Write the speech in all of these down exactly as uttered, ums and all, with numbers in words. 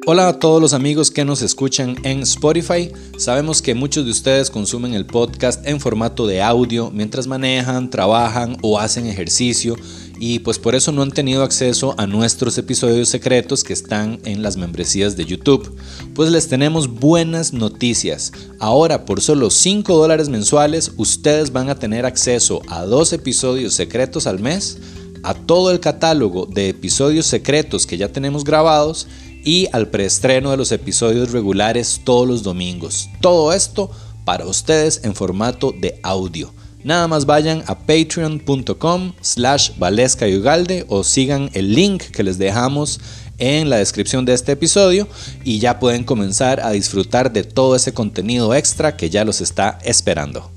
Hola a todos los amigos que nos escuchan en Spotify. Sabemos que muchos de ustedes consumen el podcast en formato de audio mientras manejan, trabajan o hacen ejercicio y pues por eso no han tenido acceso a nuestros episodios secretos que están en las membresías de YouTube. Pues les tenemos buenas noticias. Ahora por solo cinco dólares mensuales ustedes van a tener acceso a dos episodios secretos al mes, a todo el catálogo de episodios secretos que ya tenemos grabados y al preestreno de los episodios regulares todos los domingos. Todo esto para ustedes en formato de audio. Nada más vayan a patreon.com slash Valesca y Ugalde o sigan el link que les dejamos en la descripción de este episodio y ya pueden comenzar a disfrutar de todo ese contenido extra que ya los está esperando.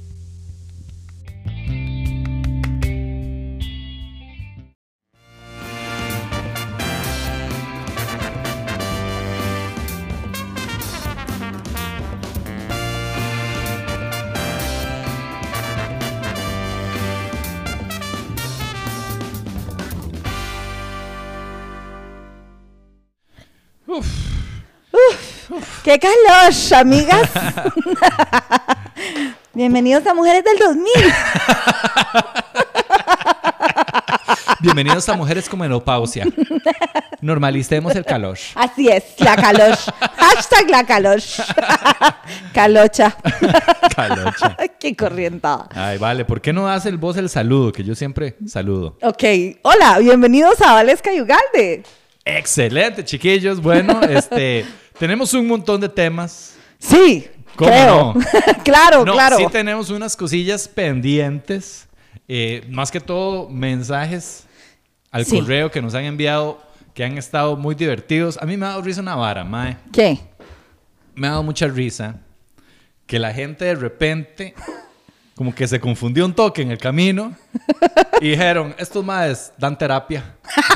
Uf. Uf, uf. ¡Qué calor, amigas! Bienvenidos a Mujeres del dos mil. Bienvenidos a Mujeres con Menopausia. Normalicemos el calor. Así es, la calor. Hashtag la calor. Calocha. Calocha. ¡Qué corrientada! Ay, vale. ¿Por qué no hace el voz el saludo? Que yo siempre saludo. Ok. Hola, bienvenidos a Valesca y Ugalde. Excelente, chiquillos. Bueno, este, tenemos un montón de temas. Sí, ¿Cómo creo. no? claro, no, claro. Sí tenemos unas cosillas pendientes. Eh, más que todo, mensajes al Sí. correo que nos han enviado que han estado muy divertidos. A mí me ha dado risa una vara, mae. ¿Qué? Me ha dado mucha risa que la gente de repente como que se confundió un toque en el camino y dijeron, estos maes dan terapia.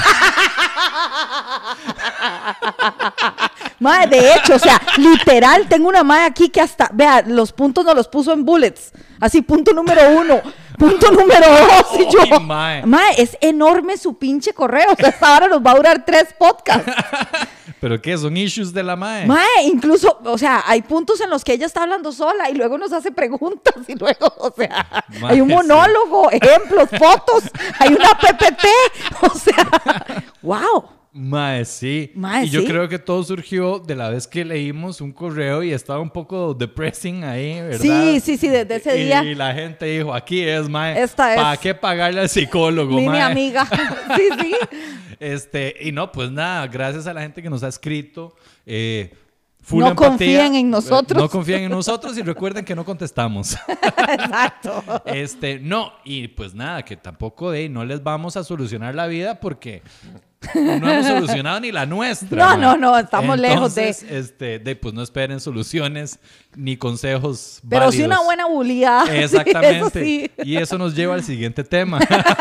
Mae, de hecho, o sea, literal, tengo una mae aquí que hasta, vea, los puntos nos los puso en bullets. Así, punto número uno, punto número dos. Y yo, Uy, mae. mae, es enorme su pinche correo. O sea, esta hora nos va a durar tres podcasts. ¿Pero qué? ¿Son issues de la mae? Mae, incluso, o sea, hay puntos en los que ella está hablando sola y luego nos hace preguntas y luego, o sea, Mae, hay un monólogo, sí. Ejemplos, fotos, hay una P P T. O sea, wow. Mae, sí. Mae, y yo sí. creo que todo surgió de la vez que leímos un correo y estaba un poco depressing ahí, ¿verdad? Sí, sí, sí, desde ese y, día. Y la gente dijo, aquí es, mae. Esta es. ¿Para qué pagarle al psicólogo, Mi, mi mae? amiga. Sí, sí. Este, y no, pues nada, gracias a la gente que nos ha escrito. Eh, full No empatía. confíen en nosotros. Eh, no confíen en nosotros y recuerden que no contestamos. Exacto. Este, no, y pues nada, que tampoco de no les vamos a solucionar la vida porque no hemos solucionado ni la nuestra. No, man. no, no, estamos lejos de- Entonces, este, de pues no esperen soluciones ni consejos Pero válidos. sí una buena buleada. Exactamente. Sí, eso sí. Y eso nos lleva al siguiente tema.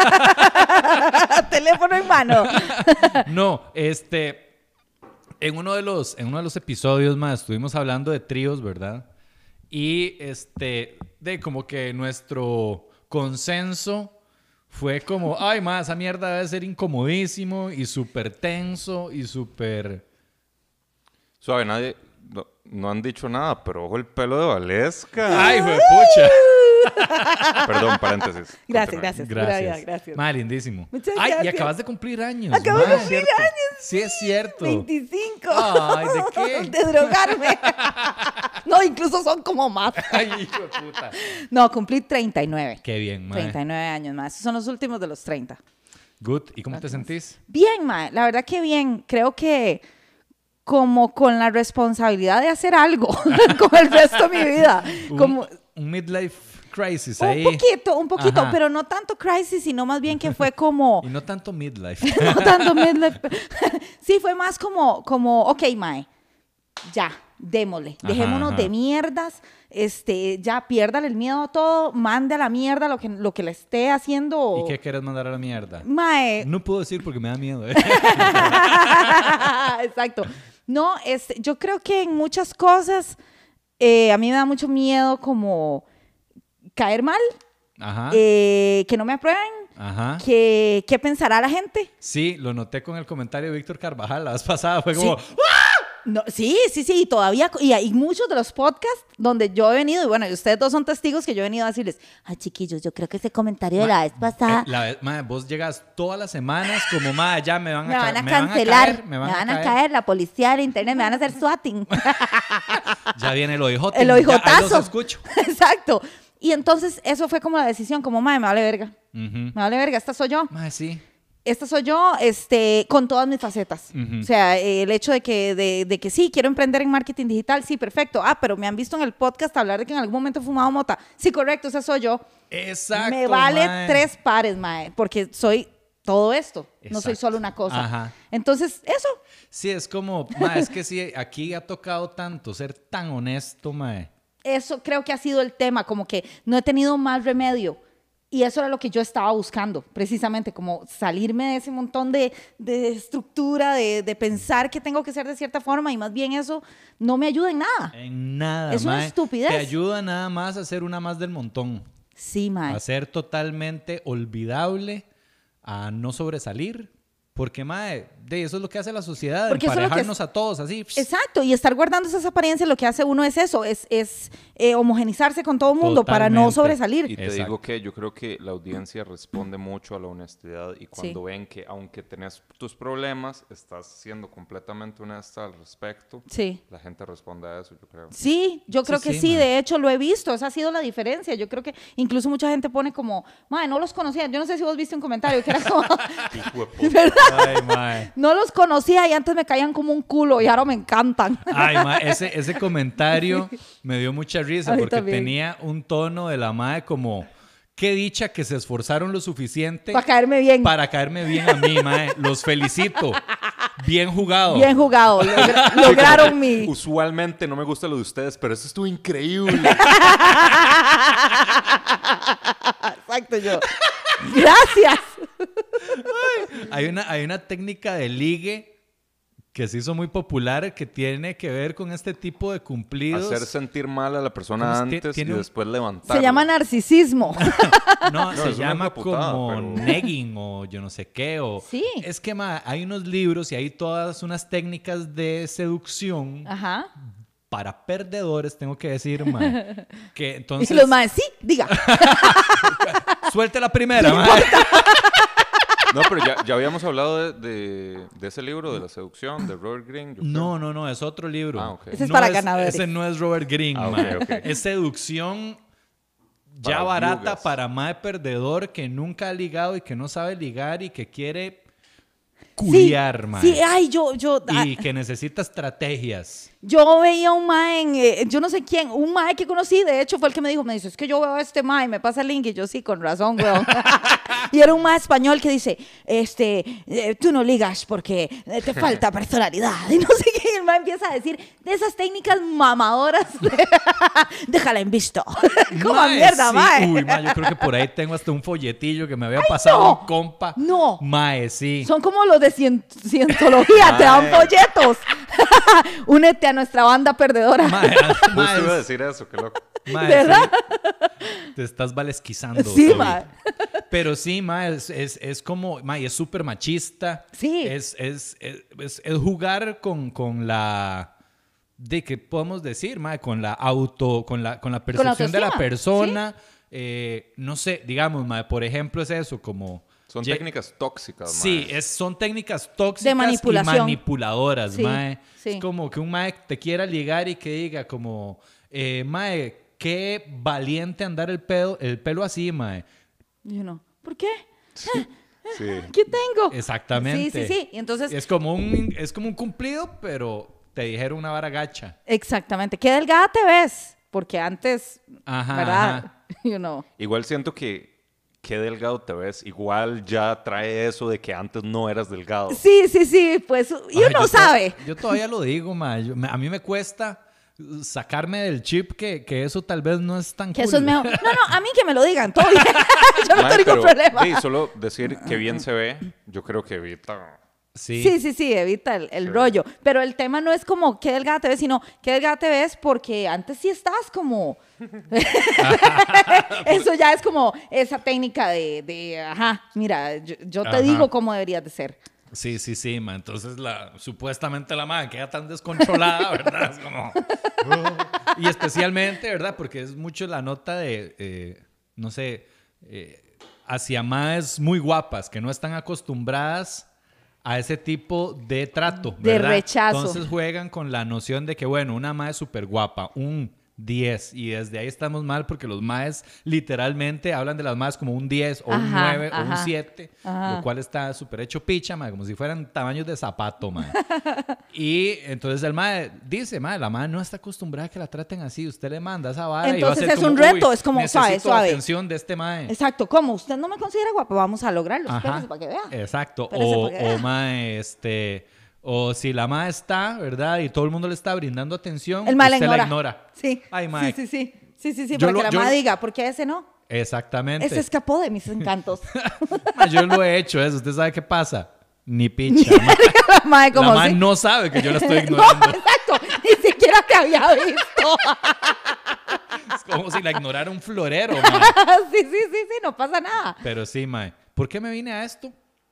Teléfono en mano. No, este, en uno de los, en uno de los episodios más estuvimos hablando de tríos, ¿verdad? Y este, de como que nuestro consenso fue como, ay, más esa mierda debe ser incomodísimo y súper tenso y súper... Suave, nadie... No, no han dicho nada, pero ojo el pelo de Valesca. Ay, pucha. Perdón, paréntesis. Gracias, Continúe. gracias. Pura vida, Gracias. gracias. Ma, lindísimo. Muchas Ay, y gracias. acabas de cumplir años. Acabo de ma. cumplir ¿Cierto? años. Sí, es cierto. veinticinco. Ay, ¿de qué? De drogarme. No, incluso son como más. Ay, hijo de puta. No, cumplí treinta y nueve. Qué bien, ma. treinta y nueve años más. Esos son los últimos de los treinta. Good. ¿Y cómo te sentís? Bien, mae. La verdad que bien. Creo que como con la responsabilidad de hacer algo con el resto de mi vida. Un, Como un midlife crisis un ahí. poquito, un poquito, Ajá. pero no tanto crisis, sino más bien que fue como... Y no tanto midlife. no tanto midlife. Sí, fue más como, como ok, mae, ya, démosle. Ajá, Dejémonos ajá. de mierdas, este, ya, piérdale el miedo a todo, mande a la mierda lo que, lo que le esté haciendo. ¿Y qué quieres mandar a la mierda? Mae, No puedo decir porque me da miedo. ¿eh? exacto. No, este, yo creo que en muchas cosas eh, a mí me da mucho miedo como caer mal, Ajá. eh, que no me aprueben, Ajá. que qué pensará la gente. Sí, lo noté con el comentario de Víctor Carvajal la vez pasada. Fue como, Sí. ¡ah! No, sí, sí, sí, y todavía, y hay muchos de los podcasts donde yo he venido, y bueno, y ustedes dos son testigos que yo he venido a decirles, ay, chiquillos, yo creo que ese comentario de la vez pasada... Eh, la vez- mae, vos llegas todas las semanas como, mae, ya me van a, me ca- van a me cancelar, caer, me van, a, caer. la policía de internet, me van a hacer swatting. Ya viene el O I J. El ya, ahí oijotazo. los escucho. Exacto. Y entonces eso fue como la decisión, como, madre, me vale verga. Ujú. Me vale verga, esta soy yo. Mae, sí. Esta soy yo, este, con todas mis facetas. Ujú. O sea, eh, el hecho de que, de, de que sí, quiero emprender en marketing digital, sí, perfecto. Ah, pero me han visto en el podcast hablar de que en algún momento he fumado mota. Sí, correcto, esa soy yo. Exacto, Me vale mae. tres pares, mae, porque soy todo esto. No soy Exacto. solo una cosa. Ajá. Entonces, eso. Sí, es como, mae, es que sí, aquí ha tocado tanto ser tan honesto, mae. Eso creo que ha sido el tema, como que no he tenido más remedio. Y eso era lo que yo estaba buscando, precisamente, como salirme de ese montón de, de estructura, de, de pensar que tengo que ser de cierta forma, y más bien eso no me ayuda en nada. En nada, Es una mae. estupidez. Te ayuda nada más a ser una más del montón. Sí, mae. A ser totalmente olvidable, a no sobresalir. Porque, mae, de eso es lo que hace la sociedad, Porque eso es lo que emparejarnos es- a todos así. Exacto, y estar guardando esas apariencias, lo que hace uno es eso, es, es eh, homogenizarse con todo el mundo para no Totalmente. sobresalir. Y te Exacto. digo que yo creo que la audiencia responde mucho a la honestidad y cuando ven que aunque tenés tus problemas, estás siendo completamente honesta al respecto, Sí. la gente responde a eso, yo creo. Sí, yo creo Sí, que sí, sí, mae. de hecho lo he visto, esa ha sido la diferencia. Yo creo que incluso mucha gente pone como, madre, no los conocía. Yo no sé si vos viste un comentario que era como, Hijo de puta. Ay, mae. no los conocía y antes me caían como un culo y ahora me encantan. Ay, mae, ese, ese comentario me dio mucha risa A mí porque también. tenía un tono de la mae como, qué dicha que se esforzaron lo suficiente Para caerme bien. para caerme bien a mí, mae. Los felicito. Bien jugado. Bien jugado, logra- lograron mi... Usualmente no me gusta lo de ustedes, pero eso estuvo increíble. Exacto, yo. Gracias. Hay una, hay una técnica de ligue que se hizo muy popular que tiene que ver con este tipo de cumplidos. Hacer sentir mal a la persona ¿Cómo se- antes tiene y un- después levantarla. Se llama narcisismo. No, No, se es una llama putada, como pero- negging o yo no sé qué. O... Sí. Es que ma, hay unos libros y hay todas unas técnicas de seducción Ajá. para perdedores, tengo que decir, ma. Que entonces... Y los más, sí, diga. Suelte la primera, ma. No, pero ya, ya habíamos hablado de, de, de ese libro, de la seducción, de Robert Greene. yo creo. No, no, no, es otro libro. Ah, ok. Ese es No para ganadores. Ese no es Robert Greene, Ah, ok, ma. ok. Es seducción ya Para barata viudas. para mae perdedor que nunca ha ligado y que no sabe ligar y que quiere culiar, sí, mae. sí, ay, yo, yo, ah, Y que necesita estrategias. yo veía un mae en, eh, yo no sé quién, un mae que conocí, de hecho fue el que me dijo, me dice, es que yo veo a este mae, me pasa el link, y yo, sí, con razón, weón. Y era un mae español que dice, este, eh, tú no ligas porque eh, te falta personalidad, y no sé qué, y el mae empieza a decir, de esas técnicas mamadoras, de- déjala en visto. Como Mae, mierda, sí. mae. Uy, mae, yo creo que por ahí tengo hasta un folletillo que me había Ay, pasado no. un compa. No. Mae, sí. Son como los de cien- cientología, te dan Mae. folletos. Únete a nuestra banda perdedora. Mae, Justo mae, iba a decir eso, qué loco. mae, ¿Verdad? sí. Te estás valesquizando. Sí, Toby. mae. Pero sí, mae, es, es, es como, mae, es súper machista. Sí. Es, es, es, es- es jugar con, con la... ¿De qué podemos decir, mae? Con la auto... Con la, con la percepción de la autoestima, persona. Eh, no sé, digamos, mae, por ejemplo, es eso, como... Son Ye- técnicas tóxicas, Sí, mae. es, son técnicas tóxicas De manipulación. y manipuladoras, Sí, mae. sí. Es como que un mae te quiera ligar y que diga como, eh, mae, qué valiente andar el pelo, el pelo así, mae. Y uno, ¿por qué? Sí. ¿Qué tengo? Exactamente. Sí, sí, sí. Y entonces, Es como un, es como un cumplido, pero te dijeron una vara gacha. exactamente. ¿Qué delgada te ves? Porque antes, Ajá, ¿verdad? ajá. You know. Igual siento que qué delgado te ves. Igual ya trae eso de que antes no eras delgado. Sí, sí, sí. Pues, y Ay, uno yo to- sabe. Yo todavía lo digo, mae. Yo- me- a mí me cuesta sacarme del chip que, que eso tal vez no es tan Que cool. eso es mejor. No, no, a mí que me lo digan, todo bien. Yo no Mae, tengo pero, problema. sí, solo decir que bien se ve, yo creo que evita. Sí. Sí, sí, sí, evita el, el Sí. rollo. Pero el tema no es como qué delgada te ves, sino qué delgada te ves porque antes sí estabas como... Eso ya es como esa técnica de, de ajá, mira, yo, yo te Ajá. digo cómo deberías de ser. Sí, sí, sí, ma. Entonces, la, supuestamente la madre queda tan descontrolada, ¿verdad? Es como... oh. Y especialmente, ¿verdad? Porque es mucho la nota de, eh, no sé, eh, hacia madres muy guapas que no están acostumbradas a ese tipo de trato, ¿verdad? De rechazo. Entonces juegan con la noción de que, bueno, una madre súper guapa, un diez, y desde ahí estamos mal porque los maes literalmente hablan de las maes como un diez o Ajá, un nueve ajá, o un siete, ajá. lo cual está súper hecho picha, mae, como si fueran tamaños de zapato, mae. Y entonces el mae dice, mae, la mae no está acostumbrada a que la traten así, usted le manda esa vara y va a Entonces ser es como, un reto, "Uy, es como, necesito suave, suave". la atención de este mae. Exacto, ¿cómo? ¿Usted no me considera guapa? Vamos a lograrlo, Ajá, espérese para que vea. exacto. Espérese O, para que vea. o mae, este... O si la mae está, ¿verdad? Y todo el mundo le está brindando atención, El mae la usted ignora. la ignora. Sí. Ay, mae. Sí, sí, sí. Sí, sí, sí, Yo para lo- que la yo madre lo- diga, ¿por qué ese no? Exactamente. Ese escapó de mis encantos. Ma, yo lo he hecho eso. ¿Usted sabe qué pasa? Ni picha. ma. La madre como La man si- no sabe que yo la estoy No, ignorando. exacto. Ni siquiera te había visto. Es como si la ignorara un florero, ma. Sí, sí, sí, sí, no pasa nada. Pero sí, mae. ¿Por qué me vine a esto?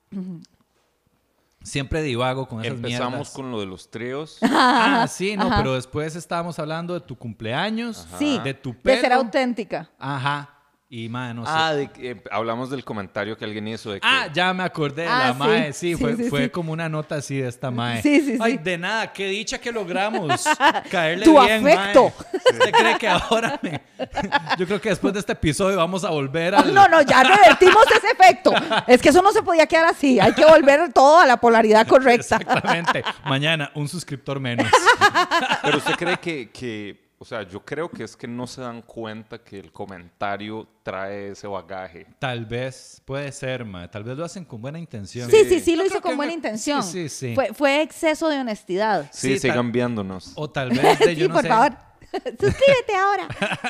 Siempre divago con esas Empezamos mierdas. con lo de los tríos. Ah, sí, no, Ajá. pero después estábamos hablando de tu cumpleaños, Sí, de tu pelo. de ser auténtica. Ajá. Y, mae, no sé. Ah, de que, eh, hablamos del comentario que alguien hizo de que... Ah, ya me acordé de Ah, la sí. mae. Sí, Sí, fue, sí, fue sí. como una nota así de esta mae. Sí, sí, sí. Ay, de nada, qué dicha que logramos caerle Tu bien, afecto. mae. ¿Usted cree que ahora me... Yo creo que después de este episodio vamos a volver al... No, no, ya revertimos ese efecto. Es que eso no se podía quedar así. Hay que volver todo a la polaridad correcta. Exactamente. Mañana, un suscriptor menos. Pero usted cree que, que, o sea, yo creo que es que no se dan cuenta que el comentario trae ese bagaje. Tal vez, puede ser, mae. Tal vez lo hacen con buena intención. Sí, sí, sí, lo Yo hizo creo con que buena me- intención. Sí, sí, sí. Fue, fue exceso de honestidad. Sí, Sí, sigan tal- viéndonos. O tal vez de, yo Sí, no por sé. favor. Suscríbete ahora.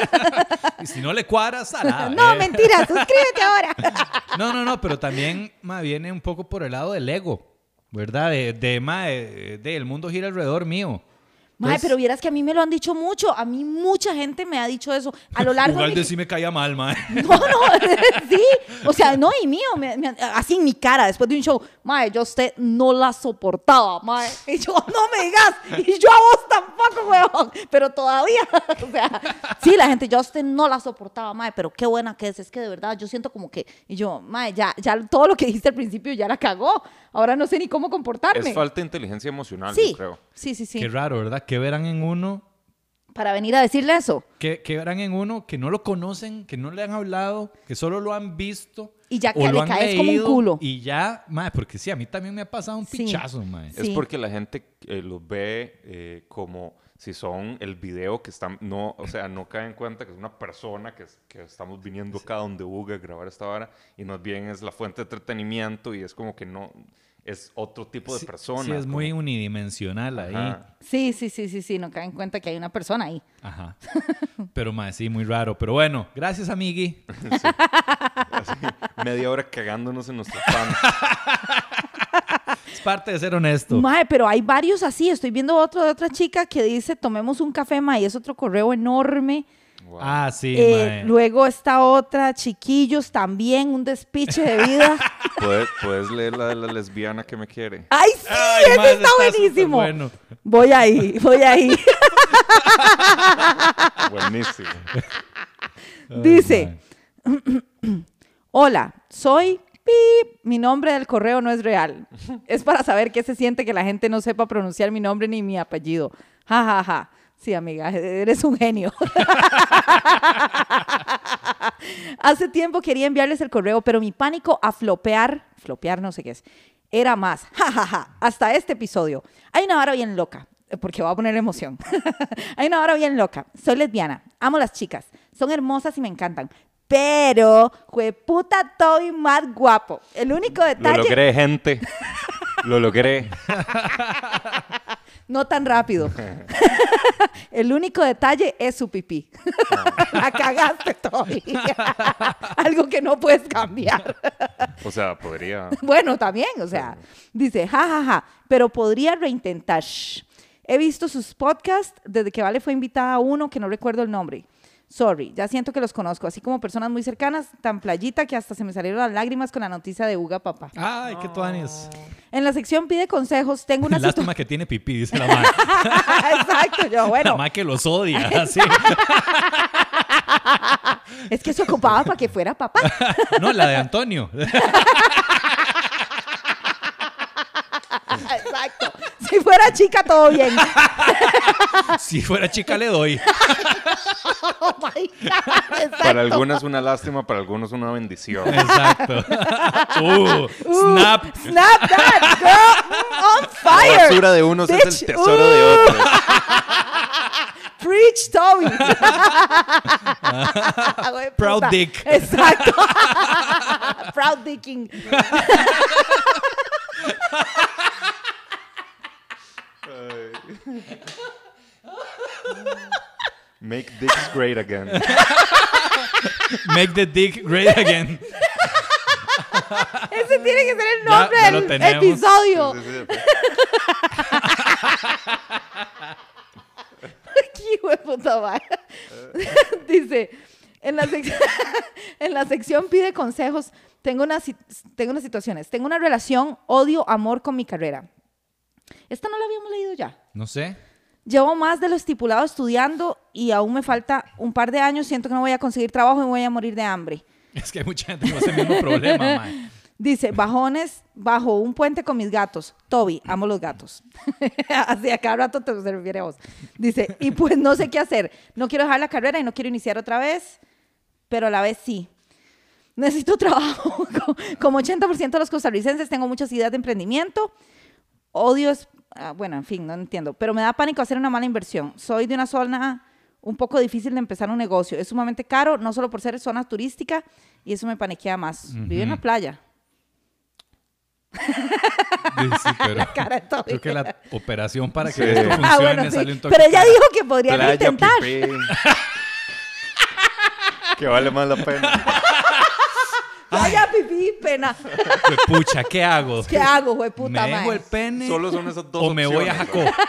Y si no le cuadra, salada. No, eh. mentira, suscríbete ahora. No, no, no, pero también ma, viene un poco por el lado del ego, ¿verdad? De, de, ma, de, de el mundo gira alrededor mío. Mae, Entonces, pero vieras que a mí me lo han dicho mucho. A mí mucha gente me ha dicho eso a lo largo de Ugalde mi... sí me caía mal, mae. No, no, sí. O sea, no, y mío, me- me- así en mi cara, después de un show, mae, yo a usted no la soportaba, mae. Y yo, no me digas, y yo a vos tampoco, weón. Pero todavía, o sea, sí, la gente, yo a usted no la soportaba, mae, pero qué buena que es. Es que de verdad, yo siento como que, y yo, mae, ya, ya todo lo que dijiste al principio ya la cagó. Ahora no sé ni cómo comportarme. Es falta de inteligencia emocional, Sí, yo creo. sí, sí, sí. Qué raro, ¿verdad? ¿Qué verán en uno? Para venir a decirle eso. ¿Qué, qué verán en uno que no lo conocen, que no le han hablado, que solo lo han visto? Y ya o que lo le han caes como un leído, culo. Y ya, mae, porque sí, a mí también me ha pasado un Sí. pichazo, mae. Sí. Es porque la gente eh, los ve eh, como si son el video que están, no, o sea, no caen en cuenta que es una persona que, es- que estamos viniendo acá donde Buga a grabar esta vara y más bien es la fuente de entretenimiento y es como que no, es otro tipo de Sí, persona. Sí, es muy como- unidimensional ahí. Ajá. Sí, sí, sí, sí, sí, no caen en cuenta que hay una persona ahí. Ajá. Pero, mae, sí, muy raro. Pero bueno, gracias, amigui. Así, media hora cagándonos en nuestros fans. Es parte de ser honesto. Mae, pero hay varios así. Estoy viendo otro de otra chica que dice, tomemos un café, mae, y es otro correo enorme. Wow. Ah, sí, Eh, mae. luego está otra, chiquillos, también un despiche de vida. ¿Puedes, puedes leer la de la lesbiana que me quiere? ¡Ay, sí! Ay, ¡Ese mae, está está buenísimo! superbueno. Voy ahí, voy ahí. Buenísimo. Ay, Dice, mae. hola, soy Pip. Mi nombre del correo no es real. Es para saber qué se siente que la gente no sepa pronunciar mi nombre ni mi apellido. Ja, ja, ja. Sí, amiga, eres un genio. Hace tiempo quería enviarles el correo, pero mi pánico a flopear, flopear no sé qué es, era más. Ja, ja, ja. Hasta este episodio. Hay una vara bien loca, porque voy a poner emoción. Hay una vara bien loca. Soy lesbiana, amo las chicas, son hermosas y me encantan. Pero, jueputa, Toby más guapo. El único Lo detalle... logré, gente. Lo logré. No tan rápido. El único detalle es su pipí. La cagaste, Toby. Algo que no puedes cambiar. O sea, podría... Bueno, también, o sea, dice, ja, ja, ja, pero podría reintentar. Shh. He visto sus podcasts desde que Vale fue invitada a uno que no recuerdo el nombre. Sorry, ya siento que los conozco, así como personas muy cercanas, tan playita que hasta se me salieron las lágrimas con la noticia de Uga Papá. Ay, qué tuanis. En la sección pide consejos, tengo una Lástima situación... que tiene pipí, dice la madre. Exacto, yo, La bueno, madre que los odia, así. es que se ocupaba para que fuera papá. No, la de Antonio. Exacto. Si fuera chica, todo bien. Si fuera chica, le doy. Oh my God. Exacto. Para algunos una lástima, para algunos una bendición. Exacto. Uh, snap. Snap that, girl. Mm, on La fire. basura de unos Bitch. es el tesoro de otros. Preach, Toby. Güey, Proud puta. dick. Exacto. Proud dicking. Make dicks great again. Make the dick great again. Ese tiene que ser el Ya- nombre ya lo del tenemos. episodio. Sí, sí, sí. Qué hijo de puta madre. Dice, en la, sec- en la sección pide consejos, tengo unas, si- tengo unas situaciones. Tengo una relación odio-amor con mi carrera. Esta no la habíamos leído ya. No sé. Llevo más de lo estipulado estudiando y aún me falta un par de años. Siento que no voy a conseguir trabajo y me voy a morir de hambre. Es que hay mucha gente con ese mismo problema, mae. Dice, bajones bajo un puente con mis gatos. Toby, amo los gatos. Así a cada rato te se refiere a vos. Dice, y pues no sé qué hacer. No quiero dejar la carrera y no quiero iniciar otra vez, pero a la vez sí. Necesito trabajo. Como ochenta por ciento de los costarricenses, tengo muchas ideas de emprendimiento. Odio es... ah, bueno, en fin, no entiendo. Pero me da pánico hacer una mala inversión. Soy de una zona un poco difícil de empezar un negocio. Es sumamente caro, no solo por ser zona turística, y eso me paniquea más. Vive en la playa. Sí, sí, pero La cara de Toby. creo que la operación para que Sí. esto funcione Ah, bueno, sí. sale un toque Pero ella cara. dijo que podrían Playa, intentar. pipí. Que vale más la pena. Vaya pipí, pena. Pues, pucha, ¿qué hago? ¿Qué hago, güey, puta ¿Me dejo madre? el pene Solo son esas dos o me voy a opciones, Jacó?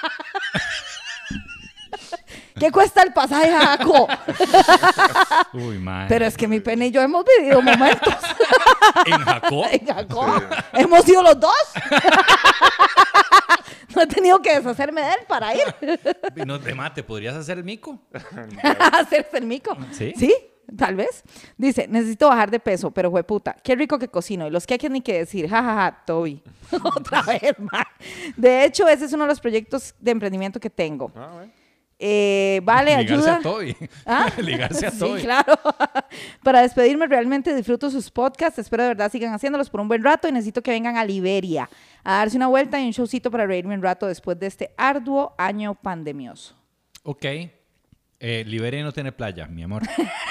¿Qué cuesta el pasaje a Jaco? Uy, mae. Pero es que mi pene y yo hemos vivido momentos ¿En Jacó? en Jaco. Hemos ido los dos. No he tenido que deshacerme de él para ir No, de mate, ¿podrías hacer el mico? a hacerse el mico. ¿Sí? Sí, tal vez. Dice, necesito bajar de peso, pero jueputa, qué rico que cocino. Y los queques ni que decir, jajaja, ja, ja, Toby. Otra vez, man. De hecho, ese es uno de los proyectos de emprendimiento que tengo. Ah, bueno. Eh, vale, Ligarse ayuda. a Toby. ¿Ah? Ligarse a Sí, Toby. claro. Para despedirme, realmente disfruto sus podcasts. Espero de verdad sigan haciéndolos por un buen rato y necesito que vengan a Liberia a darse una vuelta y un showcito para reírme un rato después de este arduo año pandemioso. Ok. Eh, Liberia no tiene playa, mi amor.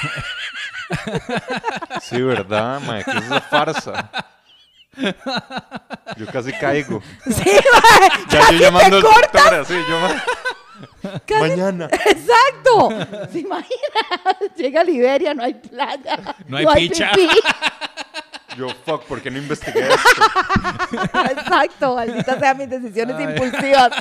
Sí, ¿verdad, mae? ¿Qué es esa farsa? Yo casi caigo. Sí, mae, Ya casi yo llamando al te cortas. doctor así, yo ma- Casi- Mañana. Exacto. ¿Se imagina? Llega a Liberia, no hay playa. No hay picha. pipí. Yo, fuck, ¿por qué no investigué esto? Exacto. Malditas sean mis decisiones Ay. impulsivas.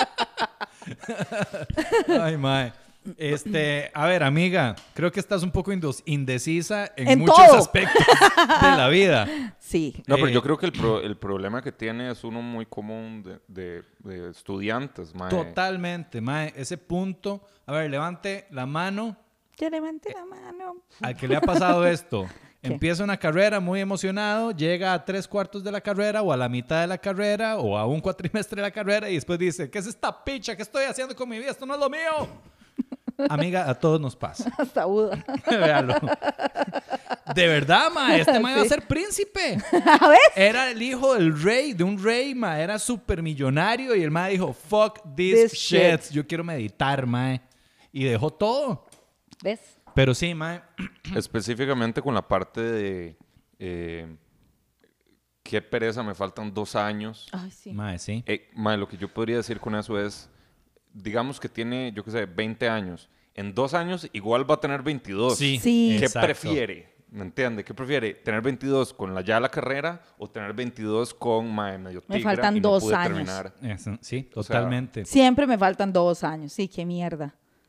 Ay, mae. Este, a ver, amiga, creo que estás un poco indos- indecisa en, En muchos todo. aspectos de la vida. Sí. No, pero Eh, yo creo que el, pro- el problema que tiene es uno muy común de, de- de estudiantes, mae. Totalmente, mae. Ese punto. A ver, levante la mano Yo levanté la mano. al que le ha pasado esto. ¿Qué? Empieza una carrera muy emocionado, llega a tres cuartos de la carrera o a la mitad de la carrera o a un cuatrimestre de la carrera y después dice, ¿qué es esta picha? ¿Qué estoy haciendo con mi vida? Esto no es lo mío. Amiga, a todos nos pasa. Hasta Buda. Véalo. De verdad, ma, este ma iba a Sí. ser príncipe. A ver. Era el hijo del rey, de un rey, ma, era súper millonario y el ma dijo, fuck this, This shit. shit. Yo quiero meditar, ma. Y dejó todo. ¿Ves? Pero sí, ma. Específicamente con la parte de... eh, qué pereza, me faltan dos años. Ay, sí. Ma, sí. Eh, mae, lo que yo podría decir con eso es, digamos que tiene, yo qué sé, veinte años. En dos años igual va a tener veintidós. Sí. Sí. ¿Qué exacto. prefiere? ¿Me entiende? ¿Qué prefiere? ¿Tener veintidós con la, ya la carrera o tener veintidós con mae, medio Me tigra faltan y no dos pude años. terminar? Eso, sí, O sea, totalmente. Siempre me faltan dos años. Sí, qué mierda.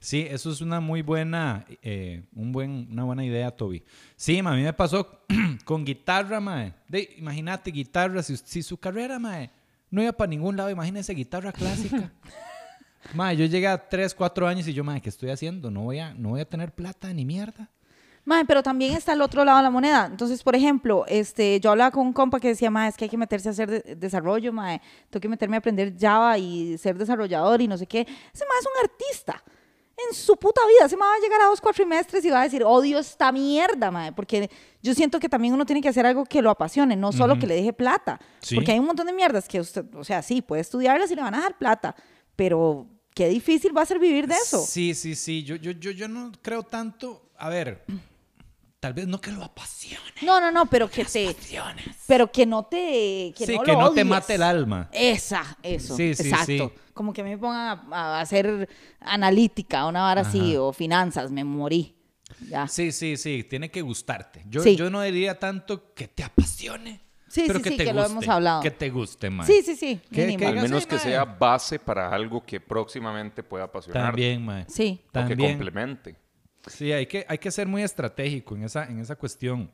Sí, eso es una muy buena, eh, un buen, una buena idea, Toby. Sí, ma, a mí me pasó con guitarra, mae. De, imagínate, guitarra, si, si su carrera, mae, no iba para ningún lado, imagínese guitarra clásica. Mae, yo llegué a tres, cuatro años y yo, mae, ¿qué estoy haciendo? No voy a, no voy a tener plata ni mierda. Mae, pero también está el otro lado de la moneda. Entonces, por ejemplo, este, yo hablaba con un compa que decía, mae, es que hay que meterse a hacer de- desarrollo, mae. Tengo que meterme a aprender Java y ser desarrollador y no sé qué. Ese mae es un artista. En su puta vida, ese mae va a llegar a dos cuatrimestres y va a decir, odio esta mierda, mae. Porque yo siento que también uno tiene que hacer algo que lo apasione, no solo Ujú. que le deje plata. Sí. Porque hay un montón de mierdas que usted, o sea, sí, puede estudiarlas y le van a dar plata, pero qué difícil va a ser vivir de eso. Sí, sí, sí. Yo, yo, yo, yo no creo tanto. A ver, tal vez no que lo apasione. No, no, no, pero que te, Pasiones. pero que no te, que Sí, no, que lo no te odies. mate el alma. Esa, eso, Sí, sí, exacto. sí. Como que me pongan a, a hacer analítica, una vara así, o finanzas, me morí. Ya. Sí, sí, sí. Tiene que gustarte. Yo, Sí. yo no diría tanto que te apasione. Sí, pero sí, que sí, te que guste, lo hemos hablado. Que te guste, man. Sí, sí, sí, ¿Qué- mínimo. qué Al digas, menos sí, que mae. sea base para algo que próximamente pueda apasionar. También, man. Sí. O que También. complemente. Sí, hay que, hay que ser muy estratégico en esa, en esa cuestión.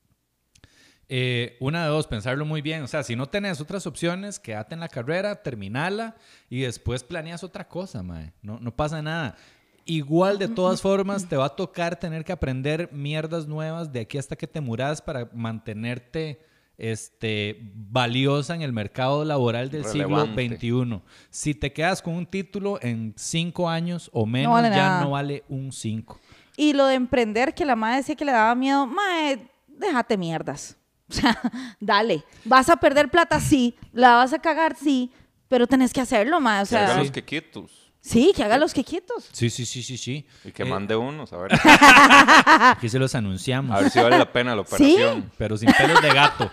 Eh, una de dos, pensarlo muy bien. O sea, si no tenés otras opciones, quédate en la carrera, terminala y después planeas otra cosa, mae. No, no pasa nada. Igual, de todas formas, te va a tocar tener que aprender mierdas nuevas de aquí hasta que te muras para mantenerte este, valiosa en el mercado laboral del siglo Relevante. veintiuno. Si te quedas con un título en cinco años o menos, vale ya nada. no vale un cinco. Y lo de emprender, que la madre decía que le daba miedo, mae, déjate mierdas. O sea, dale. Vas a perder plata, sí. La vas a cagar, sí. Pero tenés que hacerlo, mae. O Que haga sea, los sí. quequitos. sí, que haga los quequitos. Sí, sí, sí, sí, sí. Y que Eh, mande unos, a ver, Aquí se los anunciamos. a ver si vale la pena la ¿Sí? operación. Pero sin pelos de gato.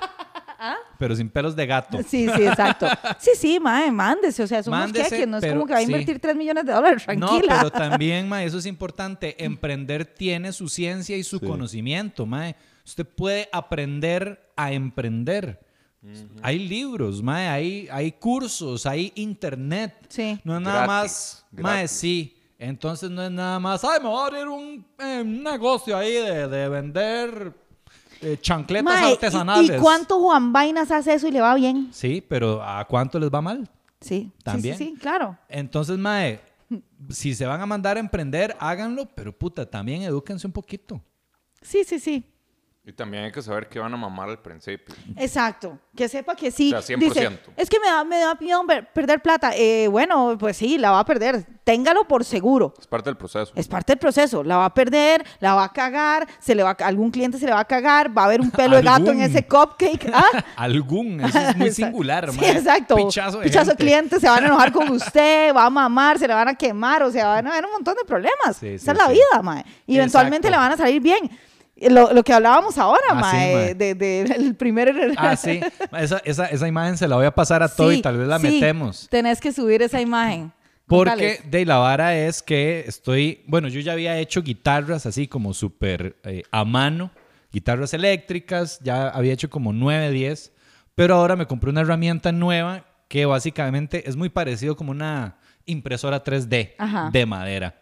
Pero sin pelos de gato. Sí, sí, exacto. Sí, sí, mae, mándese. O sea, somos Mándese, que no es pero como que va a sí. invertir tres millones de dólares, No, tranquila. pero también, mae, eso es importante. Emprender tiene su ciencia y su Sí. conocimiento, mae. Usted puede aprender a emprender. Hay libros, mae, hay, hay cursos, hay internet. Sí. No es nada Gratis, más, mae, gratis. sí. Entonces no es nada más, ay, me voy a abrir un, eh, un negocio ahí de, de vender eh, chancletas Mae, ¿y- artesanales. ¿y, cuánto Juan Vainas hace eso y le va bien? Sí, pero ¿a cuánto les va mal? Sí, También. sí, sí, sí, claro. Entonces, mae, si se van a mandar a emprender, háganlo, pero puta, también edúquense un poquito. Sí, sí, sí. Y también hay que saber qué van a mamar al principio. Exacto, que sepa que sí. O sea, cien por Dice, ciento. es que me da, me da miedo ver- perder plata. Eh, bueno, pues sí, la va a perder. Téngalo por seguro. Es parte del proceso. Es parte del proceso. La va a perder, la va a cagar, se le va a, algún cliente se le va a cagar, va a haber un pelo de gato en Algún. ese cupcake. ¿Ah? Algún, eso es muy Exacto. singular, Sí, mae. exacto. Pichazo de Pichazo gente. cliente, se van a enojar con usted, va a mamar, se le van a quemar, o sea, van a haber un montón de problemas. Sí, sí, Esa es la sí. vida, mae. Y eventualmente Exacto. le van a salir bien. Lo, lo que hablábamos ahora, Ah, sí, mae, mae. de, de- el primer... Ah, sí. Esa, esa, esa imagen se la voy a pasar a Toby, Sí, tal vez la sí, metemos. Tenés que subir esa imagen. Porque Contales. de la vara es que estoy, bueno, yo ya había hecho guitarras así como súper eh, a mano, guitarras eléctricas, ya había hecho como nueve, diez, pero ahora me compré una herramienta nueva que básicamente es muy parecido como una impresora tres D Ajá. de madera.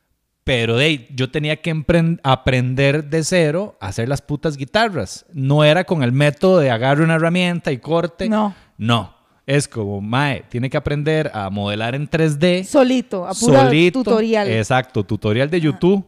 Pero de ahí, yo tenía que empren- aprender de cero a hacer las putas guitarras. No era con el método de agarre una herramienta y corte. No. No. Es como, mae, tiene que aprender a modelar en tres D. Solito, a puro Solito. tutorial. Exacto, tutorial de YouTube.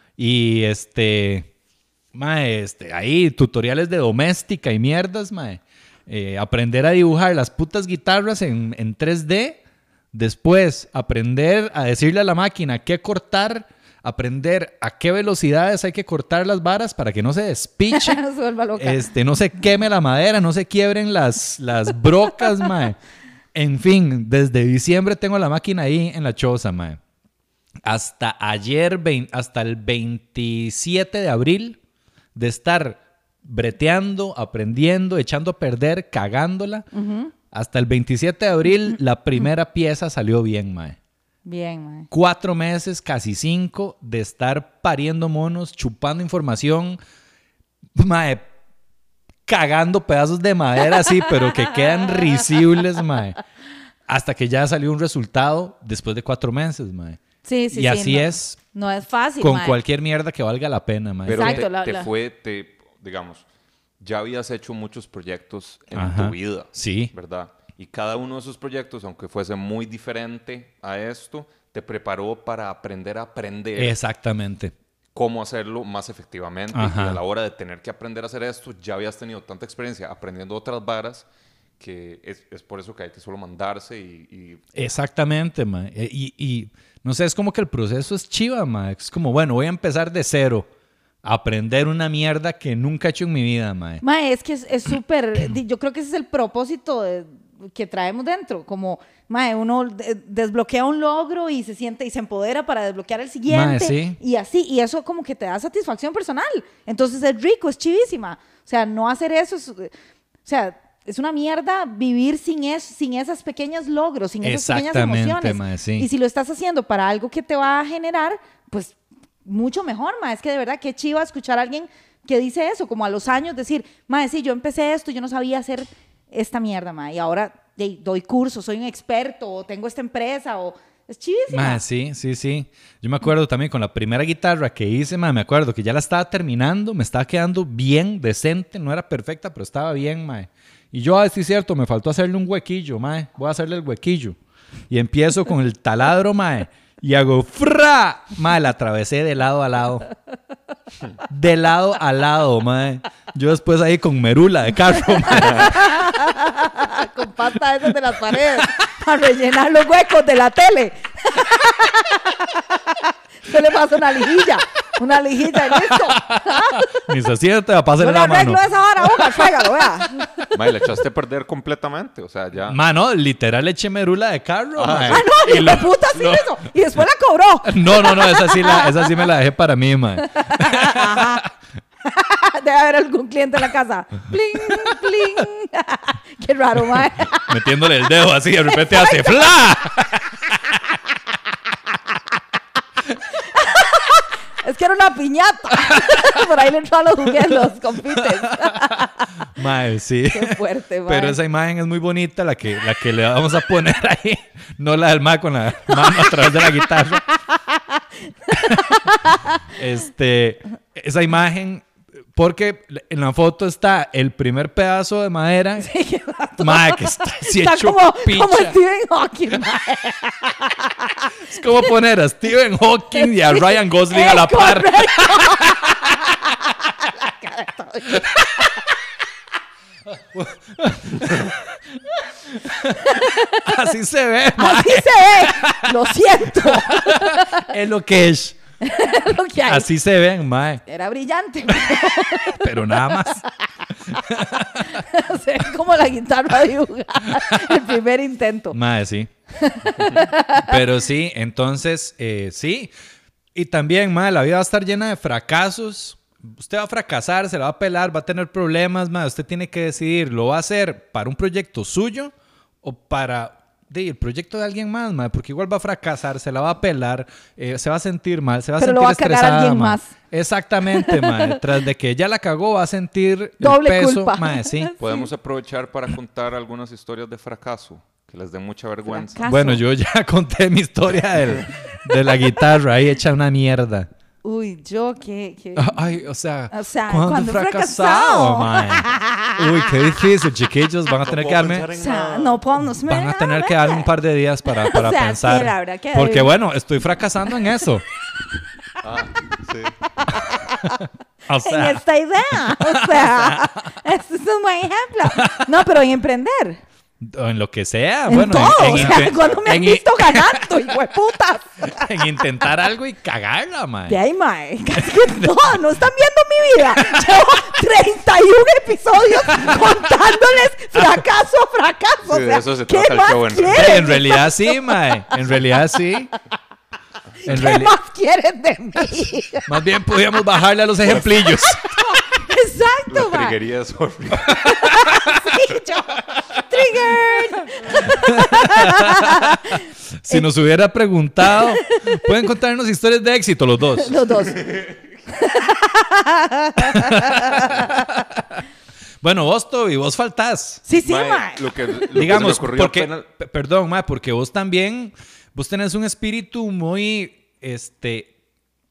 Y este, mae, este, ahí, tutoriales de doméstica y mierdas, mae. Eh, aprender a dibujar las putas guitarras en, en tres D. Después, aprender a decirle a la máquina qué cortar. Aprender a qué velocidades hay que cortar las varas para que no se despiche. Se vuelva loca. Este, no se queme la madera, no se quiebren las, las brocas, mae. En fin, desde diciembre tengo la máquina ahí en la choza, mae. Hasta ayer, vein- hasta el veintisiete de abril, de estar breteando, aprendiendo, echando a perder, cagándola. Hasta el veintisiete de abril, la primera pieza salió bien, mae. Bien, mae. Cuatro meses, casi cinco, de estar pariendo monos, chupando información, mae, cagando pedazos de madera así, pero que quedan risibles, mae. Hasta que ya salió un resultado después de cuatro meses, mae. Sí, sí, y sí. así no. es No es fácil, con mae. cualquier mierda que valga la pena, mae. Pero Exacto, te, la- te la- fue, te, digamos, ya habías hecho muchos proyectos en Ajá. tu vida, Sí. ¿verdad? Y cada uno de esos proyectos, aunque fuese muy diferente a esto, te preparó para aprender a aprender Exactamente. cómo hacerlo más efectivamente. Ajá. Y a la hora de tener que aprender a hacer esto, ya habías tenido tanta experiencia aprendiendo otras varas que es, es por eso que hay que solo mandarse y... y Exactamente, mae. E- Y, y no sé, es como que el proceso es chiva, mae. Es como, bueno, voy a empezar de cero. A aprender una mierda que nunca he hecho en mi vida, mae. Mae, es que es es súper, di- yo creo que ese es el propósito de- que traemos dentro, como, mae, uno de- desbloquea un logro y se siente y se empodera para desbloquear el siguiente, Mae, sí. y así, y eso como que te da satisfacción personal, entonces es rico, es chivísima, o sea, no hacer eso, es, o sea, es una mierda vivir sin, es, sin esas pequeños logros, sin esas pequeñas Exactamente, emociones, mae, sí. y si lo estás haciendo para algo que te va a generar, pues mucho mejor, ma. Es que de verdad qué chiva escuchar a alguien que dice eso, como a los años decir, ma, sí, yo empecé esto, yo no sabía hacer esta mierda, ma, y ahora ey, doy cursos, soy un experto, o tengo esta empresa, o es chivísima. Mae, sí, sí, sí. Yo me acuerdo también con la primera guitarra que hice, mae, me acuerdo que ya la estaba terminando, me estaba quedando bien, decente, no era perfecta, pero estaba bien, mae. Y yo, ah, sí es cierto, me faltó hacerle un huequillo, mae. Voy a hacerle el huequillo. Y empiezo con el taladro, mae. Y hago ¡fra! Mae, la atravesé de lado a lado. De lado a lado, mae. Yo después ahí con merula de carro, mae. Con pasta esas de las paredes, para rellenar los huecos de la tele. Se le pasa una lijilla, una lijilla y listo. Ni se siente, va a pasar Yo en le la mano. arreglo esa vara, oiga, tráigalo, vea. mae, le echaste a perder completamente, o sea, ya... Mano, literal le eché merula de carro, mae. Ah, no, Y y lo- la puta sí lo- eso. Y después la cobró. No, no, no, esa sí, la, esa sí me la dejé para mí, mae. Debe haber algún cliente en la casa. Pling, pling. Qué raro, mae. Metiéndole el dedo así, de repente hace ¡fla! Es que era una piñata. Por ahí le entró a los juguetes, los confites. Mae, sí. Qué fuerte, mae. Pero esa imagen es muy bonita, la que, la que le vamos a poner ahí. No la del mae con la mano a través de la guitarra. Este, esa imagen, porque en la foto está el primer pedazo de madera. Sí, qué rato. Mae, que está así Está hecho como, picha. como Stephen Hawking, mae. Es como poner a Stephen Hawking y a Ryan Gosling a la Es par. correcto. Así se ve, mae. Así se ve. Lo siento. Es lo que es. Es lo que hay. Así se ven, mae. Era brillante. Pero nada más. Se ve como la guitarra de Yuga. El primer intento. Mae, sí. Pero sí, entonces, eh, sí. Y también, mae, la vida va a estar llena de fracasos. Usted va a fracasar, se la va a pelar, va a tener problemas, mae. Usted tiene que decidir, ¿lo va a hacer para un proyecto suyo o para de, el proyecto de alguien más, mae? Porque igual va a fracasar, se la va a pelar, eh, se va a sentir mal, se va a Pero lo sentir va a cagar estresada, alguien mae. más. Exactamente, mae. Tras de que ya la cagó, va a sentir Doble el peso, culpa. mae, sí. Podemos aprovechar para contar algunas historias de fracaso que les dé mucha vergüenza. Fracaso. Bueno, yo ya conté mi historia del- de la guitarra ahí hecha una mierda. Uy, yo que... que... Ay, o sea, O sea, ¿cuándo ¿cuándo he he fracasado, fracasado? mae? Uy, qué difícil, chiquillos. Van a tener que darme, O sea, no puedo... No se me van a viene tener nada que a darme la un par de días para, para O sea, sí, pensar. la verdad que- Porque bueno, estoy fracasando en eso. Ah, sí. O en sea, esta idea. O sea, este es un buen ejemplo. No, pero en emprender. en lo que sea. En Bueno, todo. en, en o sea, inte- cuando me han en- visto ganando, hijo de putas. en intentar algo y cagarla, mae. De ahí, mae. Casi que no, no están viendo mi vida. Llevo treinta y uno episodios contándoles fracaso a fracaso. Sí, de o sea, eso se ¿qué trata el más show, en quieren? Sí, en realidad sí, mae. En realidad sí. En ¿Qué reali- más quieren de mí? Más bien podíamos bajarle a los ejemplillos. Exacto, La mae. triguería es horrible. Sí, yo. Triggered. Si nos hubiera preguntado, pueden contarnos historias de éxito los dos. Los dos. Bueno, vos, Toby, vos faltás. Sí, sí, Mae, mae. Lo que, lo que Digamos, se me ocurrió porque, apenas- p- perdón, ma, porque vos también, vos tenés un espíritu muy, este,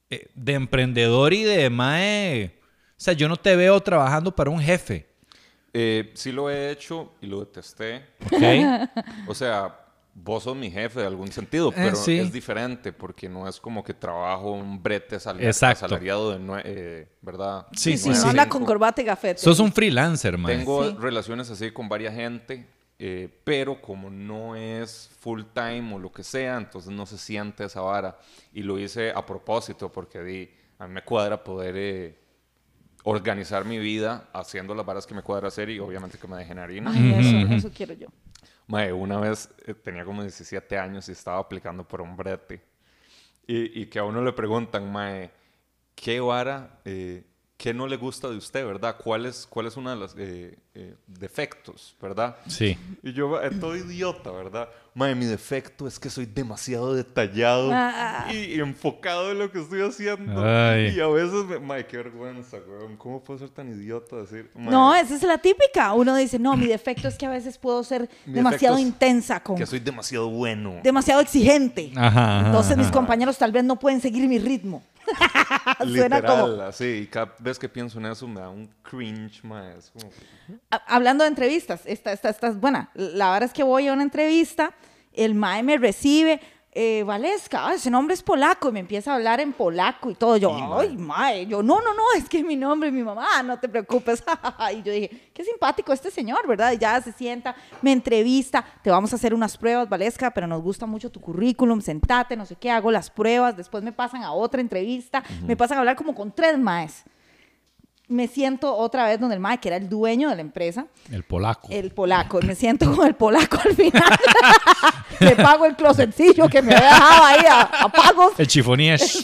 eh, de emprendedor y de mae. O sea, yo no te veo trabajando para un jefe. Eh, sí lo he hecho y lo detesté. ¿Ok? O sea, vos sos mi jefe de algún sentido, pero Eh, sí. es diferente porque no es como que trabajo un brete sal- Exacto. asalariado de nue- eh, ¿verdad? Sí, De sí, No nueve a anda cinco. con corbata y gafete. Sos un freelancer, mae. Tengo Sí. relaciones así con varias gente, eh, pero como no es full time o lo que sea, entonces no se siente esa vara. Y lo hice a propósito porque di, a mí me cuadra poder eh, organizar mi vida haciendo las varas que me cuadra hacer y obviamente que me dejen harina. Ay, eso, eso quiero yo. Mae, una vez eh, tenía como diecisiete años y estaba aplicando por un brete. Y, y que a uno le preguntan, mae, ¿qué vara, eh, qué no le gusta de usted, verdad? ¿Cuál es, cuál es uno de los eh, eh, defectos, verdad? Sí. Y yo, mae, todo idiota, ¿verdad? Mae, mi defecto es que soy demasiado detallado Ah. y, y enfocado en lo que estoy haciendo. Ay. Y a veces, me, mae, qué vergüenza, weón. ¿Cómo puedo ser tan idiota decir? Mae, No, esa es la típica. Uno dice, no, mi defecto es que a veces puedo ser mi demasiado defecto es intensa, con que soy demasiado bueno. demasiado exigente. Ajá, ajá, Entonces mis ajá. compañeros tal vez no pueden seguir mi ritmo. Suena Literal, como... así. Y cada vez que pienso en eso me da un cringe, mae. Es como... Ha- Hablando de entrevistas, esta, esta, esta es buena. La verdad es que voy a una entrevista, el mae me recibe, eh, Valeska, ah, ese nombre es polaco, y me empieza a hablar en polaco y todo. Yo, Sí, mae. ay, mae, yo, no, no, no, es que mi nombre es mi mamá, "Ah, no te preocupes." Y yo dije, qué simpático este señor, ¿verdad? Y ya se sienta, me entrevista, te vamos a hacer unas pruebas, Valeska, pero nos gusta mucho tu currículum, sentate, no sé qué, hago las pruebas, después me pasan a otra entrevista, me pasan a hablar como con tres maes. Me siento otra vez donde el mae, que era el dueño de la empresa, El polaco. el polaco, y me siento con el polaco al final. Le pago el closetcillo que me había dejado ahí a, a pagos. El chifonier.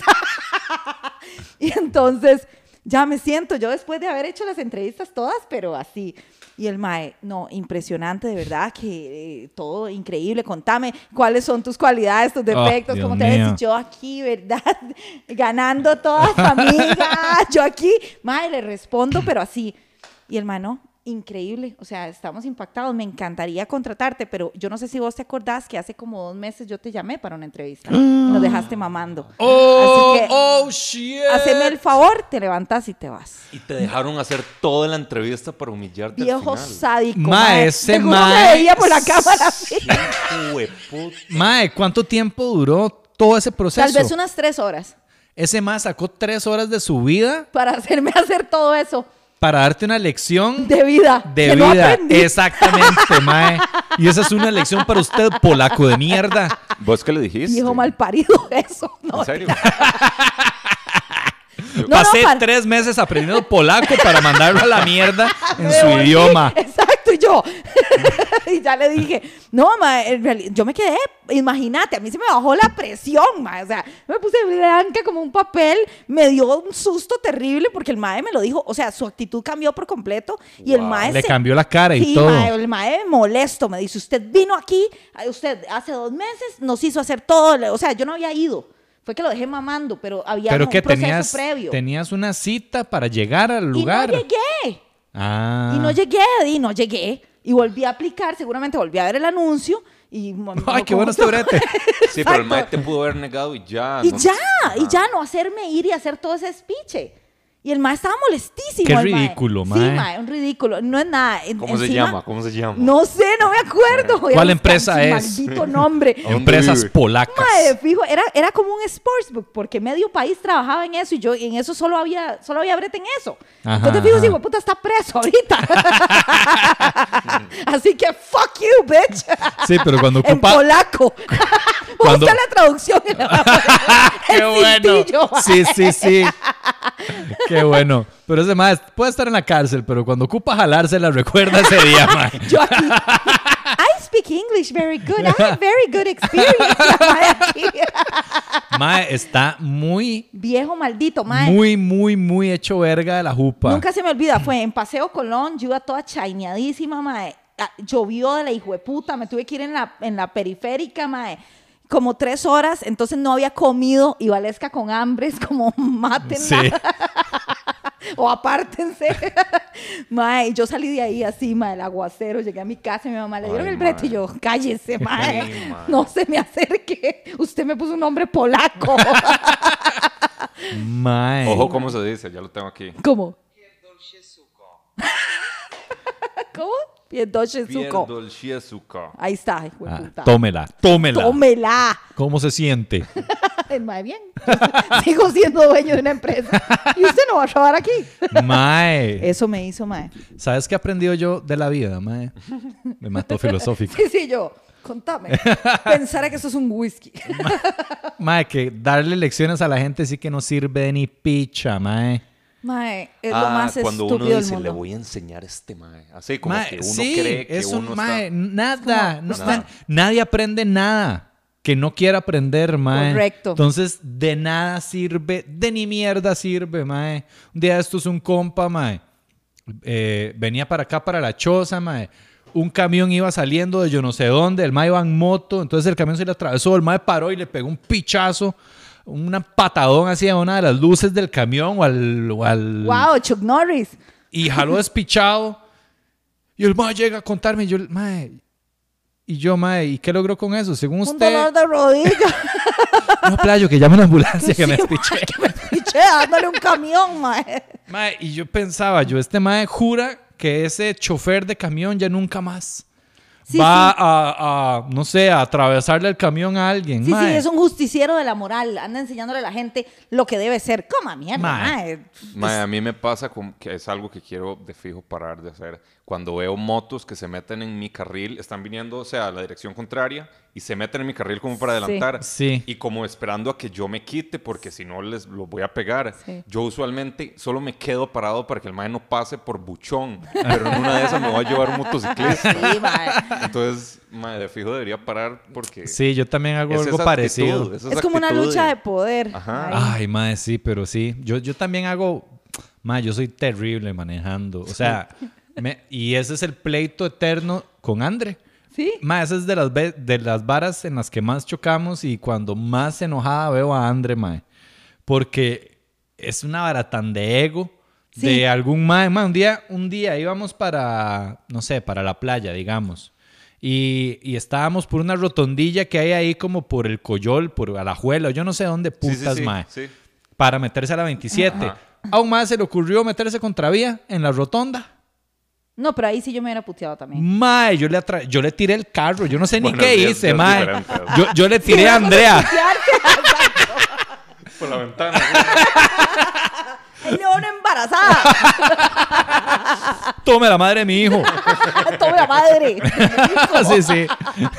Y entonces ya me siento, yo después de haber hecho las entrevistas todas, pero así. Y el mae, no, impresionante, de verdad, que eh, todo increíble. Contame cuáles son tus cualidades, tus defectos, Dios cómo te ves. mío. Y yo aquí, ¿verdad? Ganando toda su amiga. Yo aquí, mae, le respondo, pero así. Y el mae, no, increíble. O sea, estamos impactados. Me encantaría contratarte, pero yo no sé si vos te acordás que hace como dos meses yo te llamé para una entrevista. Y nos dejaste mamando. Oh, Así que, oh, shit. haceme el favor, te levantas y te vas. Y te dejaron hacer toda la entrevista para humillarte Viejo al final. sádico. Mae, ese Seguro mae- me veía por la cámara así. Hijo de puta. Mae, ¿cuánto tiempo duró todo ese proceso? Tal vez unas tres horas Ese mae sacó tres horas de su vida para hacerme hacer todo eso para darte una lección de vida. de que no vida. aprendí. Exactamente, mae. Y esa es una lección para usted, polaco de mierda. ¿Vos qué le dijiste? Viejo mal parido eso. No, ¿En serio? no, Pasé para- tres meses aprendiendo polaco para mandarlo a la mierda en me su volví- idioma. Exacto, y yo. Y ya le dije, no, ma, en realidad, yo me quedé, imagínate, a mí se me bajó la presión, ma. O sea, me puse blanca como un papel, me dio un susto terrible porque el mae me lo dijo, o sea, su actitud cambió por completo y el Wow. mae Le se- cambió la cara y Sí, todo. mae, el mae molesto, me dice, usted vino aquí, usted hace dos meses nos hizo hacer todo, o sea, yo no había ido. Fue que lo dejé mamando, pero había Pero un que proceso tenías, previo. tenías una cita para llegar al Y lugar. no llegué. Ah. Y no llegué, y no llegué. Y volví a aplicar, seguramente volví a ver el anuncio. Y, Ay, qué bueno este brete. Sí, pero el Exacto. mae te pudo haber negado y ya. Y ¿no? ya, y Ajá. ya no hacerme ir y hacer todo ese speech. Y el mae estaba molestísimo. Qué el mae. ridículo, Sí, mae. mae, un ridículo. No es nada. En- ¿Cómo se encima- llama? ¿Cómo se llama? No sé, no me acuerdo. Voy a ¿Cuál buscar empresa su es? Maldito nombre. ¿Dónde Empresas vive? polacas. Mae, fijo, era, era como un sportsbook, porque medio país trabajaba en eso y yo en eso solo había, solo había brete en eso. Ajá, Entonces, fijo, ajá. ese hijo de puta está preso ahorita. Así que, fuck you, bitch. Sí, pero cuando En ocupa... polaco. Cuando- Busca la traducción. en la- ¡Qué el bueno! cintillo, mae. Sí, sí, sí. Qué bueno. Pero ese mae puede estar en la cárcel, pero cuando ocupa jalársela, recuerda ese día, mae. Yo aquí. I speak English very good. I have very good experience. La mae aquí. Mae está muy, Viejo maldito, mae. muy, muy, muy hecho verga de la jupa. Nunca se me olvida, fue en Paseo Colón, yo iba toda chaineadísima, mae. Ah, llovió de la hijueputa, me tuve que ir en la, en la periférica, mae. Como tres horas, entonces no había comido y Valesca con hambre, es como mátenla. Sí. O apártense. Mae, yo salí de ahí así, mae, el aguacero, llegué a mi casa y mi mamá le dieron Ay, el brete y mae. yo, cállese, mae. Sí, mae. No se me acerque. Usted me puso un nombre polaco. Mae. Ojo, ¿cómo se dice? Ya lo tengo aquí. ¿Cómo? ¿Cómo? Pierdolshezuko. Pierdolshezuko. Ahí está, hijo de Ah, puta. tómela, tómela. Tómela. ¿Cómo se siente? Mae, bien. Yo sigo siendo dueño de una empresa. Y usted no va a robar aquí. Mae. Eso me hizo, mae. ¿Sabes qué he aprendido yo de la vida, mae? Me mató filosófico. Sí, sí, yo. Contame. Pensara que eso es un whisky. Mae, que darle lecciones a la gente sí que no sirve de ni picha, mae. Mae, es lo Ah, más cuando estúpido uno del dice, mundo. le voy a enseñar a este mae. Así como Mae, que uno sí, cree que es un uno mae, está... nada, como- no Nada. está- nadie aprende nada que no quiera aprender, mae. Correcto. Entonces, de nada sirve, de ni mierda sirve, mae. Un día esto es un compa, mae. Eh, venía para acá, para la choza, mae. Un camión iba saliendo de yo no sé dónde, el mae iba en moto, entonces el camión se le atravesó, el mae paró y le pegó un pichazo, una patadón así a una de las luces del camión o al... o al- Wow, Chuck Norris. y jaló despichado. Y el mae llega a contarme, y yo, mae, y yo, mae, ¿y qué logró con eso? Según Un usted, dolor de rodilla. no, playo, que llame una ambulancia que me Sí, despiché. mae, que me despiché dándole un camión, mae. Mae, y yo pensaba, yo, este mae jura que ese chofer de camión ya nunca más Sí, va sí. A, a, no sé, a atravesarle el camión a alguien. Sí, mae. sí, es un justiciero de la moral. Anda enseñándole a la gente lo que debe ser. Coma mierda, Mae. mae. Mae, a mí me pasa con que es algo que quiero de fijo parar de hacer. Cuando veo motos que se meten en mi carril, están viniendo, o sea, a la dirección contraria y se meten en mi carril como para Sí. adelantar. Sí. Y como esperando a que yo me quite porque si no les lo voy a pegar. Sí. Yo usualmente solo me quedo parado para que el mae no pase por buchón. Pero en una de esas me va a llevar un motociclista. Sí, mae. Entonces, mae, de fijo debería parar porque... Sí, yo también hago es algo esa parecido. actitud, esa Es como una actitud lucha de poder. Ajá. Ay. Ay, mae, sí, pero sí. Yo, yo también hago... Mae, yo soy terrible manejando. O sea, me- y ese es el pleito eterno con Andre. Sí. Mae, esa es de las, ve- de las varas en las que más chocamos y cuando más enojada veo a Andre, mae. Porque es una vara tan de ego Sí. de algún mae. Mae, un día, un día íbamos para, no sé, para la playa, digamos. Y, y estábamos por una rotondilla que hay ahí como por el Coyol, por Alajuela, yo no sé dónde Sí, sí, putas, sí, mae. sí. Para meterse a la veintisiete. Ajá. A un mae se le ocurrió meterse contravía en la rotonda. No, pero ahí sí yo me hubiera puteado también. Mae, yo le, atra- yo le tiré el carro. Yo no sé ni Bueno, qué es- hice, es mae. diferente. Yo, yo le tiré a Andrea. Por la ventana. ¡Ay, no, una embarazada! Tome la madre de mi hijo. ¡Tome la madre! sí, sí.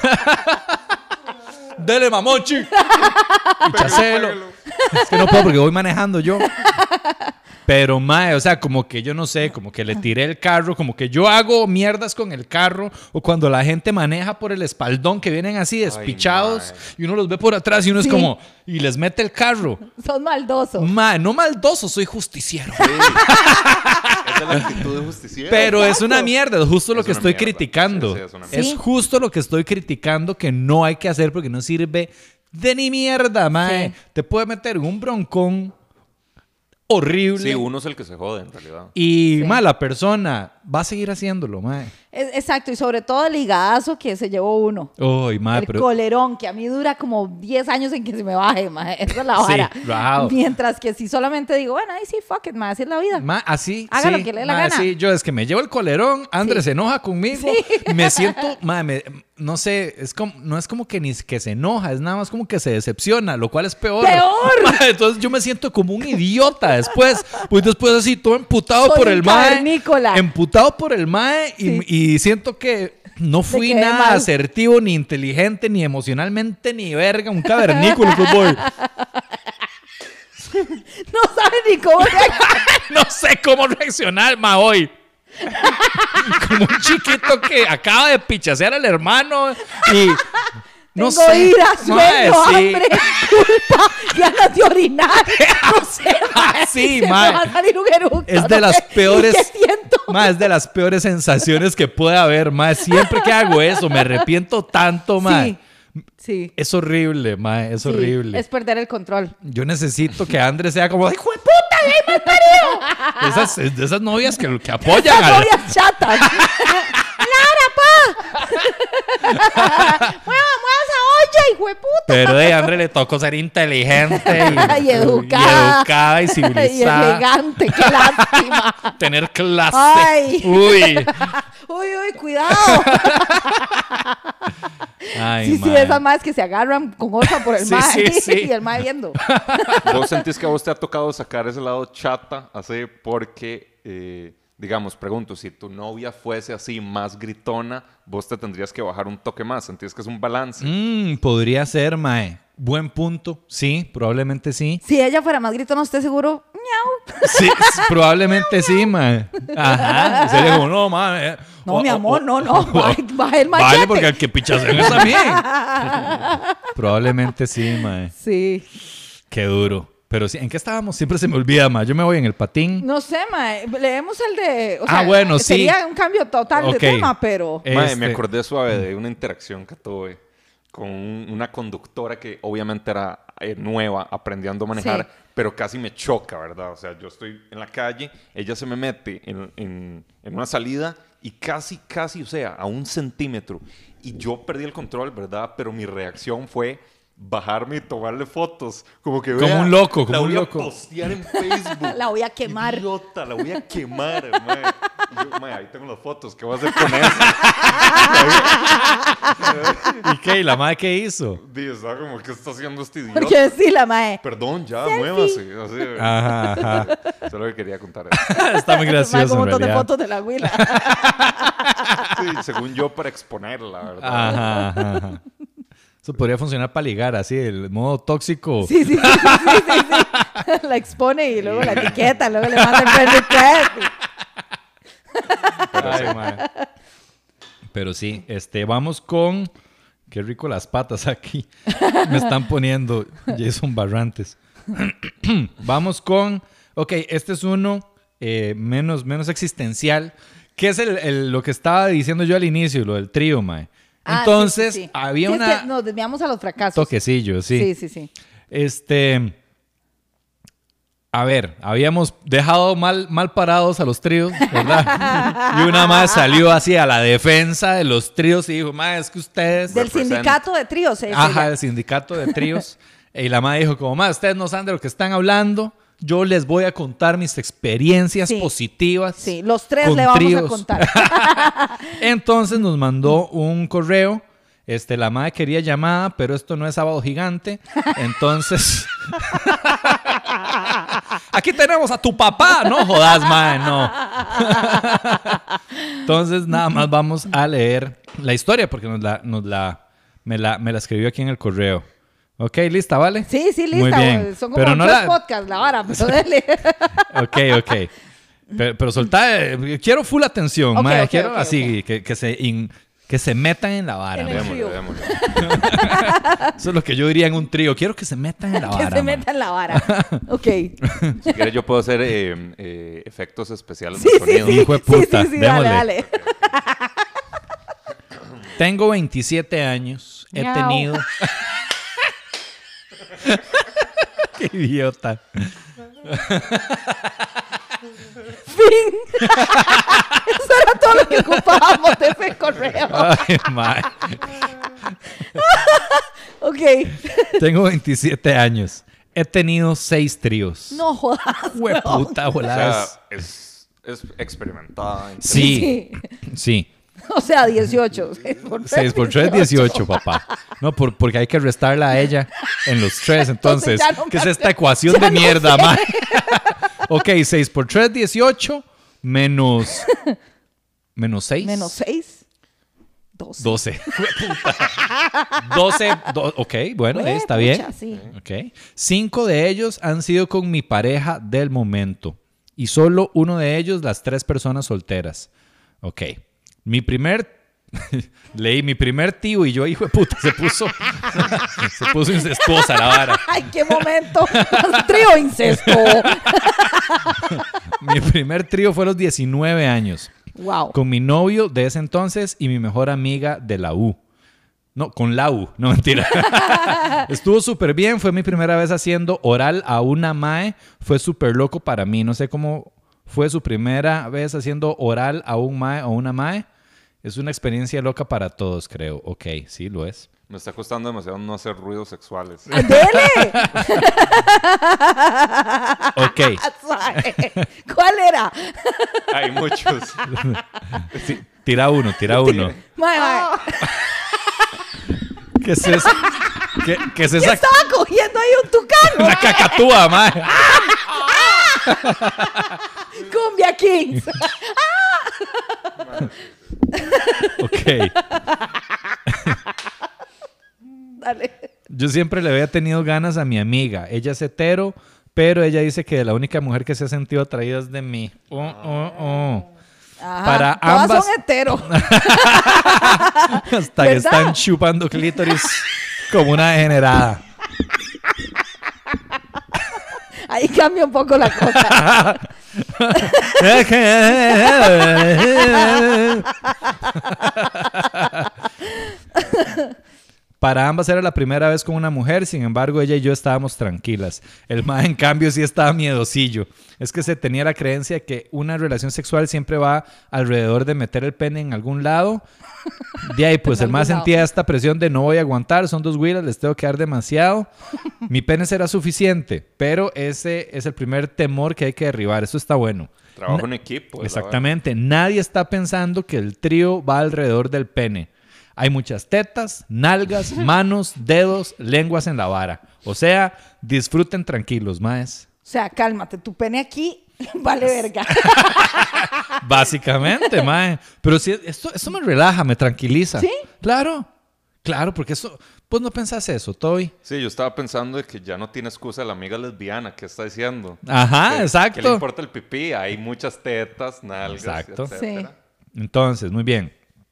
Dele, mamochi. Pichacelo. Es que no puedo porque voy manejando yo. Pero, mae, o sea, como que yo no sé, como que le tiré el carro, como que yo hago mierdas con el carro, o cuando la gente maneja por el espaldón, que vienen así despichados, mae. y uno los ve por atrás y uno Sí. es como, y les mete el carro. Son maldosos. Mae, no maldoso, soy justiciero. Sí. Esa es la actitud de justiciero. Pero es Exacto. una mierda, es justo lo Es que una estoy mierda. criticando. Sí, sí, es una es mierda. justo lo que estoy criticando que no hay que hacer porque no sirve de ni mierda, mae. Sí. Te puede meter en un broncón horrible. Sí, uno es el que se jode, en realidad. Y, Sí. mae, la persona va a seguir haciéndolo, mae. Es- exacto, y sobre todo el higadazo que se llevó uno. Uy, mae, el pero... colerón, que a mí dura como diez años en que se me baje, mae. Esa es la Sí, vara. rajado. Mientras que si solamente digo, bueno, ahí sí, fuck it, mae, así es la vida. Ma, así, Haga sí, lo que le dé la ma, gana. sí, yo es que me llevo el colerón, Andrés Sí. se enoja conmigo, me siento, ma, me- no sé, es como, no es como que ni que se enoja, es nada más como que se decepciona, lo cual es peor. ¡Peor! Ma, entonces yo me siento como un idiota después, pues después así todo emputado Soy por un el mae, cavernícola. emputado por el mae y, Sí. y siento que no fui quedé nada mal. asertivo, ni inteligente, ni emocionalmente, ni verga, un cavernícola, pues, boy. No sabe ni cómo reaccionar. No sé cómo reaccionar, ma, hoy. Como un chiquito que acaba de pichasear al hermano y... No Tengo sé. ira, Mae, sueño, sí. hambre, culpa, ganas de orinar. No sé, mae. Sí, Se mae. me va a salir un eructo. Es no de las sé peores... ni ¿Qué siento? Ma, es de las peores sensaciones que puede haber, ma. Siempre que hago eso, me arrepiento tanto, ma. Sí. Sí. Es horrible, ma. Es Sí, horrible. Es perder el control. Yo necesito que Andrés sea como... ¡Hijo de puta, gay mal parido! De esas, de esas novias que, que apoyan Esas al... novias chatas. ¡Lara, pa! ¡Mueva, mueva esa olla, hijo de puta! Pero de André le tocó ser inteligente y, Y educada. y, educada y Y civilizada. elegante, qué lástima. Tener clase. Ay. Uy. Uy, uy, cuidado. Ay, Sí, sí, mae. esas más que se agarran con otra por el Sí, mae. sí, sí. Y el mae viendo. ¿Vos sentís que a vos te ha tocado sacar ese lado chata así porque, eh, digamos, pregunto, si tu novia fuese así más gritona, vos te tendrías que bajar un toque más? ¿Sentís que es un balance? Mm, podría ser, mae. Buen punto. Sí, probablemente sí. Si ella fuera más gritona, ¿usted seguro? Miau. Sí, s- probablemente sí, mae. Ajá. Sería como, no, mae. eh, No, o- mi o- amor, o- no, no. Baje, baje el machete. Vale, porque al que pichacen es a mí. Probablemente sí, mae. Sí. Qué duro. Pero sí, ¿en qué estábamos? Siempre se me olvida, mae. Yo me voy en el patín. No sé, mae. Leemos el de... O Ah, sea, bueno, sí. Sería un cambio total Ok. de tema, pero... Mae, me Este- acordé suave de una interacción que tuve con un- una conductora que obviamente era eh, nueva, aprendiendo a manejar, Sí. pero casi me choca, ¿verdad? O sea, yo estoy en la calle, ella se me mete en, en- en una salida y casi, casi, o sea, a un centímetro. Y yo perdí el control, ¿verdad? Pero mi reacción fue bajarme y tomarle fotos. Como que Como vea, un loco, como la un voy loco. a postear en Facebook. La voy a quemar. Idiota, la voy a quemar, mae. Y yo, mae, ahí tengo las fotos, ¿qué voy a hacer con eso? ¿Y qué? ¿Y la madre qué hizo? Dice, estaba como, ¿qué está haciendo este idiota? Porque sí, la mae. Perdón, ya, Selfie. muévase. Así, Ajá, ajá. Solo que quería contar eso. Está muy Mae, gracioso, con un en montón de realidad. fotos de la huila. Sí, según yo, para exponerla, ¿verdad? Ajá, ajá, ajá. Eso podría funcionar para ligar, así, el modo tóxico. Sí, sí, sí, sí, sí, sí. La expone y luego la etiqueta, luego le manda el friend request. Ay, mae. Pero sí, este, vamos con... Qué rico las patas aquí. Me están poniendo Jason Barrantes. Vamos con... Ok, este es uno eh, menos, menos existencial. Que es el, el- lo que estaba diciendo yo al inicio, lo del trío, mae. Ah, Entonces, sí, sí, sí. había Sí, es una... que nos desviamos a los fracasos. Toquecillo, sí. Sí, sí, sí. Este... A ver, habíamos dejado mal, mal parados a los tríos, ¿verdad? Y una más salió así a la defensa de los tríos y dijo, ma, es que ustedes... Del Represent. sindicato de tríos. eh, Ajá, sería. el sindicato de tríos. Y la madre dijo como, ma, ustedes no saben de lo que están hablando. Yo les voy a contar mis experiencias Sí. positivas. Sí, los tres con le vamos tríos. a contar. Entonces nos mandó un correo. Este, la madre quería llamada, pero esto no es Sábado Gigante. Entonces... Aquí tenemos a tu papá. No jodas, madre, no. Entonces nada más vamos a leer la historia porque nos la, nos la, me, la, me la escribió aquí en el correo. Ok, lista, ¿vale? Sí, sí, lista. Muy bien. güey. Son como Pero no tres la... podcasts, la vara, pero dele. Ok, ok. Pero, pero soltá, eh, quiero full atención, Ok, mae. ok, Quiero ok, así, Que, que, se in- que se metan en la vara. En el mae. trío. Démosle, démosle. Eso es lo que yo diría en un trío. Quiero que se metan en la Que vara. se mae. meta en la vara. Ok. Si quieres, yo puedo hacer eh, eh, efectos especiales Sí, de sí, sonido. sí. Hijo de puta, Sí, sí, sí, démosle. dale, dale. Tengo veintisiete años. He Miau. tenido... Qué idiota. Fin. Eso era todo lo que ocupábamos de ese correo. Ay, mae. Ok. Tengo veintisiete años. He tenido seis tríos. No jodas. Hueputa, O voladas. sea, es, es experimentada. Sí, sí. O sea, dieciocho. seis por tres, dieciocho, papá. No, por- porque hay que restarla a ella en los tres. Entonces, Entonces ya no ¿qué es me- esta ecuación ya de no mierda, sé. mae? Ok, seis por tres, dieciocho. Menos... Menos seis. Menos seis. Dos. doce. doce. do- ok, bueno, Güey, eh, está pucha, bien. sí. Ok. Cinco de ellos han sido con mi pareja del momento. Y solo uno de ellos, las tres personas solteras. Ok. Mi primer... Leí mi primer tío y yo, hijo de puta, se puso... se puso incestuosa la vara. Ay, qué momento. Trío incesto. Mi primer trío fue a los diecinueve años. Wow. Con mi novio de ese entonces y mi mejor amiga de la U. No, con la U. No, mentira. Estuvo súper bien. Fue mi primera vez haciendo oral a una mae. Fue súper loco para mí. No sé cómo fue su primera vez haciendo oral a un mae o una mae. Es una experiencia loca para todos, creo. Ok, sí, lo es. Me está costando demasiado no hacer ruidos sexuales. ¡Dele! Ok. ¿Cuál era? Hay muchos. Sí, tira uno, tira uno. Mae, mae. ¿Qué es eso? ¿Qué, qué es ¿Qué esa? estaba cogiendo ahí un tucano? Una cacatúa, mae. Cumbia Kings. Ok. Dale. Yo siempre le había tenido ganas a mi amiga. Ella es hetero, pero ella dice que la única mujer que se ha sentido atraída es de mí. Oh, oh, oh. Ajá, Para todas ambas- son heteros. Hasta que ¿Verdad? están chupando clítoris como una degenerada. Ahí cambia un poco la cosa. Para ambas era la primera vez con una mujer, sin embargo ella y yo estábamos tranquilas. El mae en cambio sí estaba miedosillo. Es que se tenía la creencia que una relación sexual siempre va alrededor de meter el pene en algún lado. De ahí pues En el mae algún sentía lado. esta presión de no voy a aguantar, son dos huilas, les tengo que dar demasiado. Mi pene será suficiente, pero ese es el primer temor que hay que derribar. Eso está bueno. Trabajo en equipo. es la Exactamente. Nadie está pensando que el trío va alrededor del pene. Hay muchas tetas, nalgas, manos, dedos, lenguas en la vara. O sea, disfruten tranquilos, maes. O sea, cálmate, tu pene aquí vale verga. Básicamente, mae. Pero sí, esto, esto me relaja, me tranquiliza. ¿Sí? Claro. Claro, porque eso... Pues no pensás eso, Toby. Sí, yo estaba pensando de que ya no tiene excusa la amiga lesbiana. ¿Qué está diciendo? Ajá, Que- exacto. ¿Qué le importa el pipí? Hay muchas tetas, nalgas, Exacto. etcétera. Entonces, muy bien.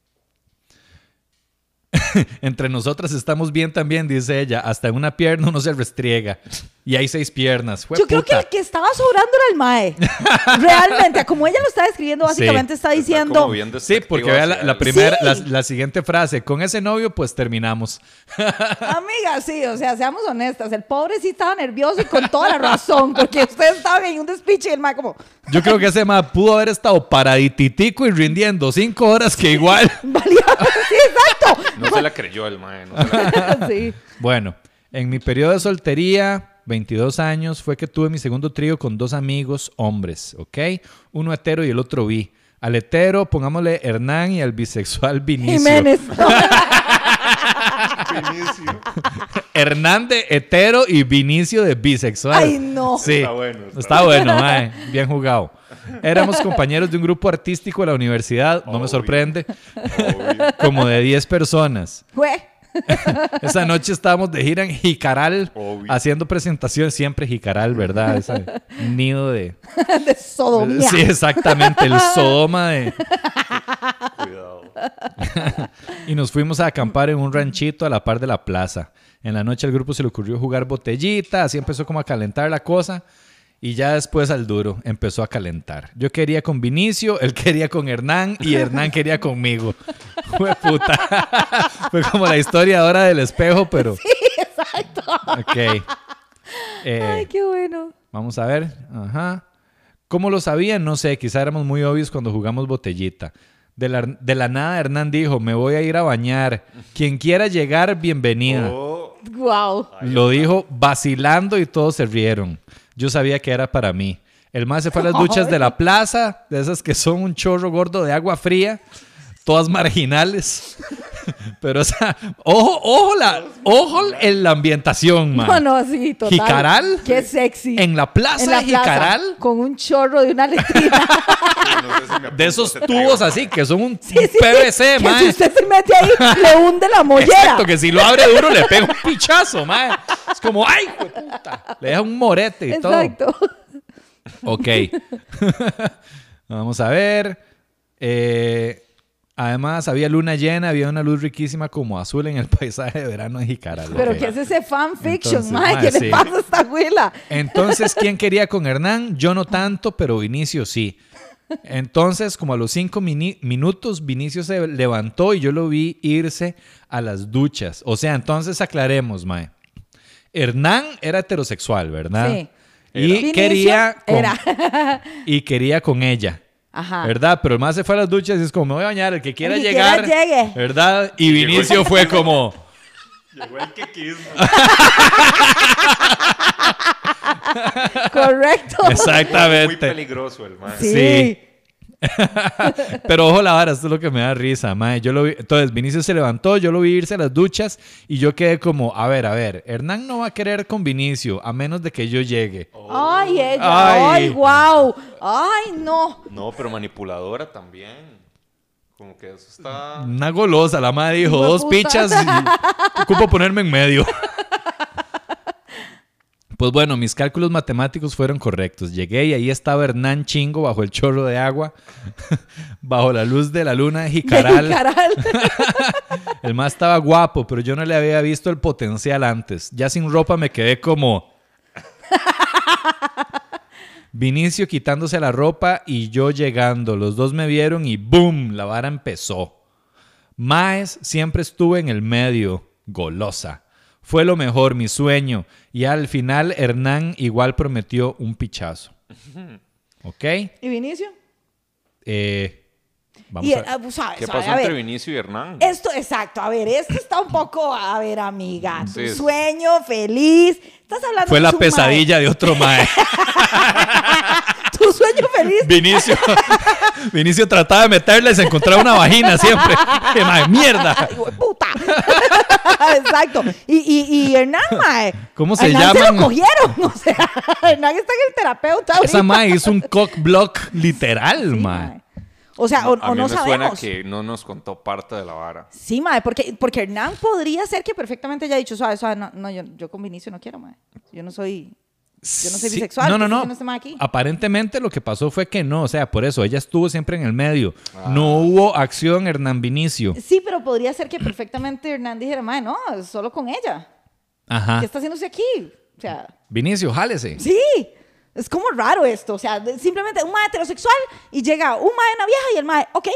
Entre nosotras estamos bien también, dice ella. Hasta en una pierna uno se restriega. Y hay seis piernas. Jue Yo creo que puta. el que estaba sobrando era el mae. Realmente, como ella lo está describiendo, básicamente está Está diciendo... como bien Sí, despectivo porque vea la, hacia la él. primera, Sí. la, la siguiente frase. Con ese novio, pues terminamos. Amiga, sí, o sea, seamos honestas. El pobre sí estaba nervioso y con toda la razón, porque ustedes estaban en un despiche y el mae como... Yo creo que ese ma pudo haber estado paradititico y rindiendo cinco horas que igual. Valía... Sí, exacto. No se la creyó el mae. No se la creyó. Sí. Bueno, en mi periodo de soltería, veintidós años, fue que tuve mi segundo trío con dos amigos hombres, ¿ok? Uno hetero y el otro bi. Al hetero, pongámosle Hernán, y al bisexual Vinicio. Jiménez. Hernán de hetero y Vinicio de bisexual. Ay, no. Sí. Está bueno, está Está bueno, mae. Bien jugado. Éramos compañeros de un grupo artístico de la universidad, no me Obvio. sorprende, Obvio. como de diez personas. Fue. Esa noche estábamos de gira en Jicaral, Obvio. haciendo presentaciones, siempre Jicaral, ¿verdad? Ese nido de... De sodomía. Sí, exactamente, el Sodoma de... Cuidado. Y nos fuimos a acampar en un ranchito a la par de la plaza. En la noche al grupo se le ocurrió jugar botellita, así empezó como a calentar la cosa. Y ya después al duro empezó a calentar. Yo quería con Vinicio, él quería con Hernán y Hernán quería conmigo. Fue puta. Fue como la historia ahora del espejo, pero... Sí, exacto. Ok. Eh, Ay, qué bueno. Vamos a ver. Ajá. ¿Cómo lo sabían? No sé. Quizá éramos muy obvios cuando jugamos botellita. De la, de la nada Hernán dijo, me voy a ir a bañar. Quien quiera llegar, bienvenida. Oh, Wow. Lo dijo vacilando y todos se rieron. Yo sabía que era para mí. El más se fue a las duchas de la plaza, de esas que son un chorro gordo de agua fría, todas marginales. Pero, o sea, ojo, ojo, la, ojo en la ambientación, man. No, no, sí, total. Jicaral. Qué sexy. En la plaza En la de Jicaral, plaza, con un chorro de una letrina. no sé si me apunto de esos ese tubos trío. así, que son un Sí, sí, P V C, que man. si usted se mete ahí, le hunde la mollera. Exacto, que si lo abre duro le pega un pichazo, man. Es como, ¡ay, hijo de puta! Le deja un morete y todo. Exacto. Ok. Vamos a ver. Eh, además, había luna llena, había una luz riquísima como azul en el paisaje de verano de Jicaral. Pero Ok. ¿qué es ese fanfiction, Entonces, mae? mae, ¿Qué sí. le pasa a esta abuela? Entonces, ¿quién quería con Hernán? Yo no tanto, pero Vinicio sí. Entonces, como a los cinco mini- minutos, Vinicio se levantó y yo lo vi irse a las duchas. O sea, entonces aclaremos, mae. Hernán era heterosexual, ¿verdad? Sí. Y Vinicio quería con, era. y quería con ella. Ajá. ¿Verdad? Pero el más se fue a las duchas y es como, me voy a bañar, el que quiera El que llegar. quiera llegue. ¿Verdad? Y Vinicio fue como, Llegó el que quiso. Correcto. Exactamente. Muy peligroso el mae. Sí. Sí. Pero ojo la vara, esto es lo que me da risa, mae. Yo lo vi, entonces Vinicius se levantó, yo lo vi irse a las duchas y yo quedé como, a ver, a ver, Hernán no va a querer con Vinicio a menos de que yo llegue. Ay, ella. Ay. Ay, wow. Ay, no. No, pero manipuladora también. Como que eso está... Una golosa, la madre dijo, Hijo de dos puta. pichas y ocupo ponerme en medio. Pues bueno, mis cálculos matemáticos fueron correctos. Llegué y ahí estaba Hernán Chingo bajo el chorro de agua, bajo la luz de la luna de Jicaral. Caral. El más estaba guapo, pero yo no le había visto el potencial antes. Ya sin ropa me quedé como... Vinicio quitándose la ropa y yo llegando. Los dos me vieron y ¡boom! La vara empezó. Maes siempre estuve en el medio, golosa. Fue lo mejor, mi sueño. Y al final Hernán igual prometió un pichazo. ¿Ok? ¿Y Vinicio? Eh, vamos Y, a... ah, pues, ¿sabes? ¿Qué ¿sabes? pasó A ver, entre Vinicio y Hernán? Esto, exacto. A ver, esto está un poco... A ver, amiga. Tu Sí. sueño, feliz. Estás hablando Fue de la su pesadilla de otro mae. mae. Tu sueño feliz. Vinicio, Vinicio trataba de meterle y se encontraba una vagina siempre. ¡Qué mae, mierda! Hijo de puta. Exacto. Y, y, y Hernán, mae. ¿Cómo se Hernán se llaman? lo cogieron. O sea, Hernán está en el terapeuta ahorita. Esa mae hizo un cock block literal, Sí, mae. mae. O sea, o, A o mí no me suena sabemos. que no nos contó parte de la vara. Sí, mae, porque, porque Hernán podría ser que perfectamente haya dicho, suave, suave, no, no yo, yo con Vinicio no quiero, mae. Yo no soy... Yo no soy Sí, bisexual. No, no, ¿qué está no. haciendo este mae aquí? Aparentemente lo que pasó fue que no, o sea, por eso ella estuvo siempre en el medio. Ah. No hubo acción Hernán Vinicio. Sí, pero podría ser que perfectamente Hernán dijera, mae, no, es solo con ella. Ajá. ¿Qué está haciendo usted aquí? O sea, Vinicio, jálese. sí. Es como raro esto. O sea, de- simplemente un mae heterosexual y llega un mae y una vieja y el mae, ok,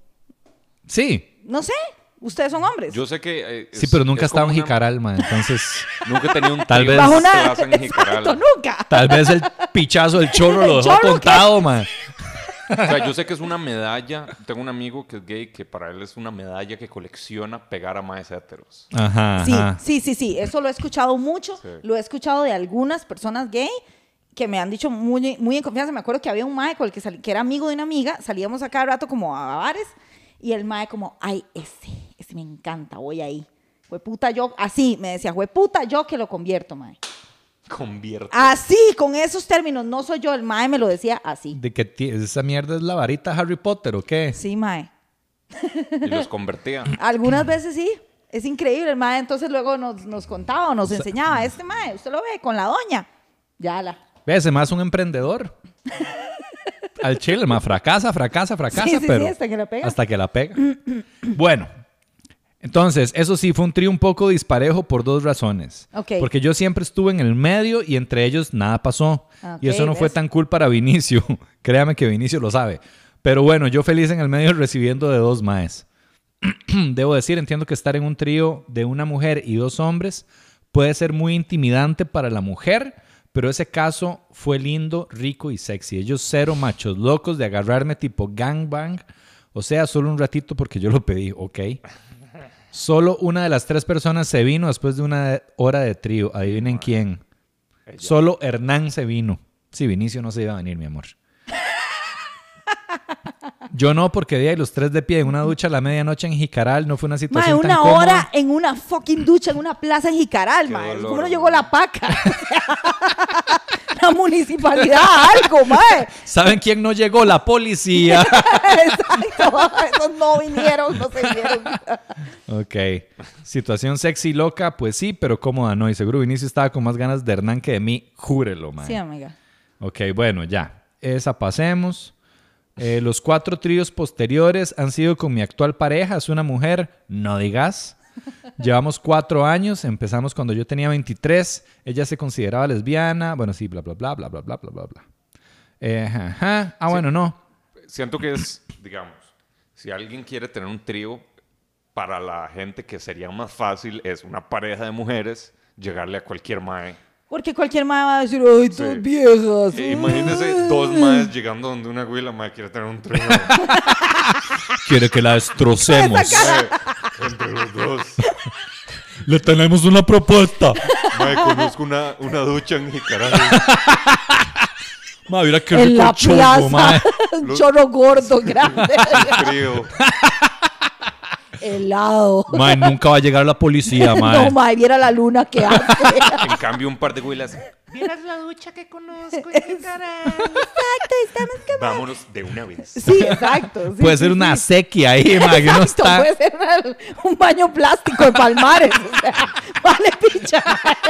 Sí. no sé, ustedes son hombres. Yo sé que... eh, Sí, es- pero nunca es estaba como en una- Jicaral, mae. Entonces, Nunca he tenido un Tal trío vez- Bajo que una... lo hacen en Jicaral. Exacto, nunca. tal vez el pichazo del chorro lo El dejó chorro, tontado, mae. O sea, yo sé que es una medalla. Tengo un amigo que es gay que para él es una medalla que colecciona pegar a maes héteros. Ajá, Sí, ajá. sí, sí, sí. Eso lo he escuchado mucho. Sí. Lo he escuchado de algunas personas gay que me han dicho muy, muy en confianza. Me acuerdo que había un mae con el que, salí- que era amigo de una amiga. Salíamos a cada rato como a bares. Y el mae como, ay, ese, ese me encanta, voy ahí. Hueputa yo, así, me decía, hueputa yo que lo convierto, mae. Convierte. Así, con esos términos. No soy yo, el mae me lo decía así. De que ti- esa mierda es la varita Harry Potter, ¿o qué? Sí, mae. Y los convertía. Algunas veces sí. Es increíble, el mae entonces luego nos, nos contaba o nos enseñaba, este mae, usted lo ve con la doña. Ya la... Ve, ese más un emprendedor. Al chile, más fracasa, fracasa, fracasa, Sí, sí, sí, pero hasta que la pega. hasta que la pega. Bueno, entonces, eso sí, fue un trío un poco disparejo por dos razones. Ok. Porque yo siempre estuve en el medio y entre ellos nada pasó. Ah, y eso ok, no fue ¿ves? tan cool para Vinicio. Créame que Vinicio lo sabe. Pero bueno, yo feliz en el medio recibiendo de dos maes. Debo decir, entiendo que estar en un trío de una mujer y dos hombres puede ser muy intimidante para la mujer, pero ese caso fue lindo, rico y sexy. Ellos cero machos locos de agarrarme tipo gangbang, o sea, solo un ratito porque yo lo pedí, ¿ok? Solo una de las tres personas se vino después de una hora de trío. Adivinen quién. Ella. Solo Hernán se vino. Sí, Vinicio no se iba a venir, mi amor. Yo no, porque de ahí los tres de pie en una ducha a la medianoche en Jicaral no fue una Mae, situación tan una cómoda. hora en una fucking ducha en una plaza en Jicaral, Qué mae. dolor, ¿Cómo no mae. llegó la paca? La municipalidad, algo, mae. ¿Saben quién no llegó? La policía. Exacto, esos no vinieron, no se vieron. Ok. Situación sexy y loca, pues sí, pero cómoda no. Y seguro Vinicio estaba con más ganas de Hernán que de mí. Júrelo, man. Sí, amiga. Ok, bueno, ya. Esa pasemos. Eh, los cuatro tríos posteriores han sido con mi actual pareja. Es una mujer, no digas. Llevamos cuatro años. Empezamos cuando yo tenía veintitrés. Ella se consideraba lesbiana. Bueno, sí, bla, bla, bla, bla, bla, bla, bla, bla, bla. Eh, ajá. Ah, bueno, no. Siento que es, digamos, si alguien quiere tener un trío, para la gente que sería más fácil es una pareja de mujeres llegarle a cualquier mae. Porque cualquier mae va a decir, ay, Sí. tus viejas. Eh, imagínense dos maes llegando donde una güey, la mae quiere tener un trío. Quiere que la destrocemos. Esa cara. Eh, entre los dos. Le tenemos una propuesta. Mae, conozco una, una ducha en Jicaral. Ma, mira qué En rico la chorro, plaza, ma. un chorro gordo, grande, Frío. helado. Ma, nunca va a llegar la policía, ma. No, mae, viera la luna que hace. En cambio, un par de huilas. Vieras la ducha que conozco en Jicaral. Exacto, estamos como... Vámonos de una vez. Sí, exacto. sí, Puede sí, ser una sí. sequía ahí, ma, que no Exacto, está. puede ser una- un baño plástico de Palmares. O sea, vale, picha.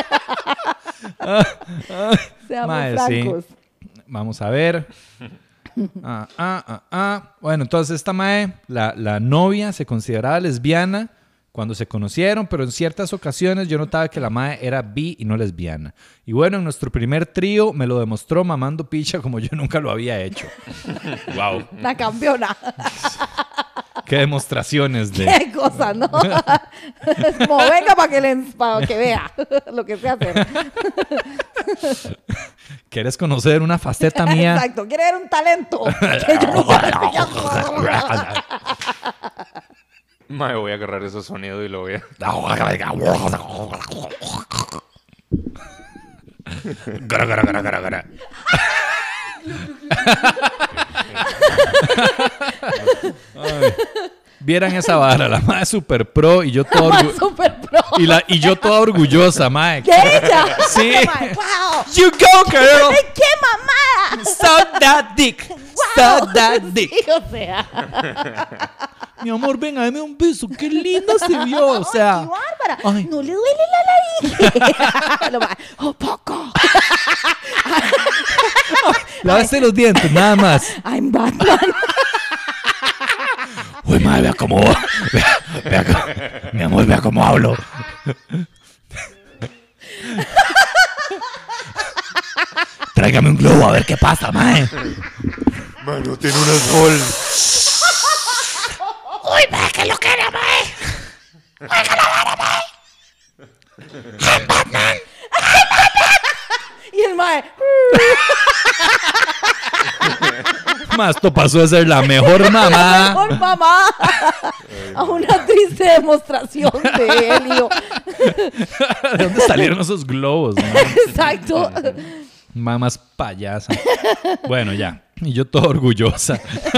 Seamos Mae, sí. francos. Vamos a ver. Ah, ah, ah, ah. Bueno, entonces esta mae, la, la novia, se consideraba lesbiana cuando se conocieron, pero en ciertas ocasiones yo notaba que la mae era bi y no lesbiana. Y bueno, en nuestro primer trío me lo demostró mamando picha como yo nunca lo había hecho. Wow. La campeona. Qué demostraciones de... Qué cosa, ¿no? Es como, venga para que, le, para que vea lo que sé hacer. ¿Quieres conocer una faceta mía? Exacto, quiere ver un talento que yo nunca he enseñado. Mae, voy a agarrar ese sonido y lo voy a... Gara, gara, gara, gara, gara. Ay. Vieran esa vara, la mae super pro y yo todo Mae, orgu- super pro. y, la, y yo toda orgullosa, mae. ¿Qué ella? Sí. Mae, wow. You go, girl. ¡Ay, qué mamada! Suck that dick. Suck that dick. Sí, o sea. Mi amor, ven, dame un beso. Qué linda se vio, o sea. ¡Qué bárbara! Ay. No le duele la nariz. Lo va, ¡oh, poco! Lávese los dientes, nada más. I'm Batman. Uy, madre, vea cómo... Vea, vea cómo- mi amor, vea cómo hablo. Tráigame un globo a ver qué pasa, mae. Mae, no tiene una sol. Uy, ve que lo quiere, mae. Y el mae. Más, esto pasó de ser la mejor mamá. Mejor mamá. A una triste demostración de Helio. ¿De dónde salieron esos globos, mae? Exacto. Mamás payasa. Bueno, ya. Y yo toda orgullosa.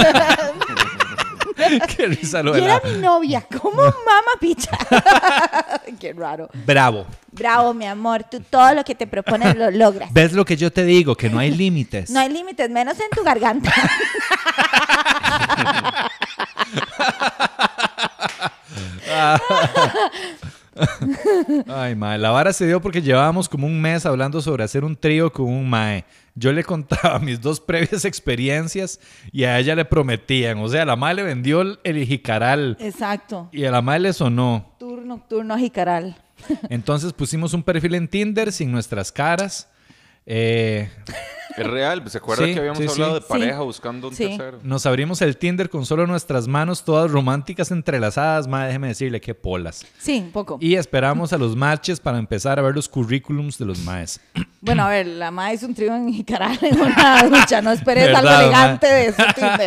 Qué risa lo Y de era la... mi novia. ¿Cómo mama picha? Qué raro. Bravo. Bravo, mi amor. Tú todo lo que te propones lo logras. ¿Ves lo que yo te digo? Que no hay límites. No hay límites, menos en tu garganta. Ay, mae. La vara se dio porque llevábamos como un mes hablando sobre hacer un trío con un mae. Yo le contaba mis dos previas experiencias y a ella le prometían. O sea, la mae le vendió el, el jicaral Exacto. y a la mae le sonó. Tour nocturno jicaral. Entonces pusimos un perfil en Tinder sin nuestras caras. Eh, Es real. ¿Se acuerda Sí, que habíamos sí, hablado sí. de pareja Sí. buscando un Sí. tercero? nos abrimos el Tinder con solo nuestras manos todas románticas entrelazadas. Mae, déjeme decirle qué polas. Sí, un poco. Y esperamos a los matches para empezar a ver los currículums de los maes. Bueno, a ver, la ma hizo un trío en jicaral en una ducha. No esperes algo ¿Verdad, elegante ma? de su Tinder.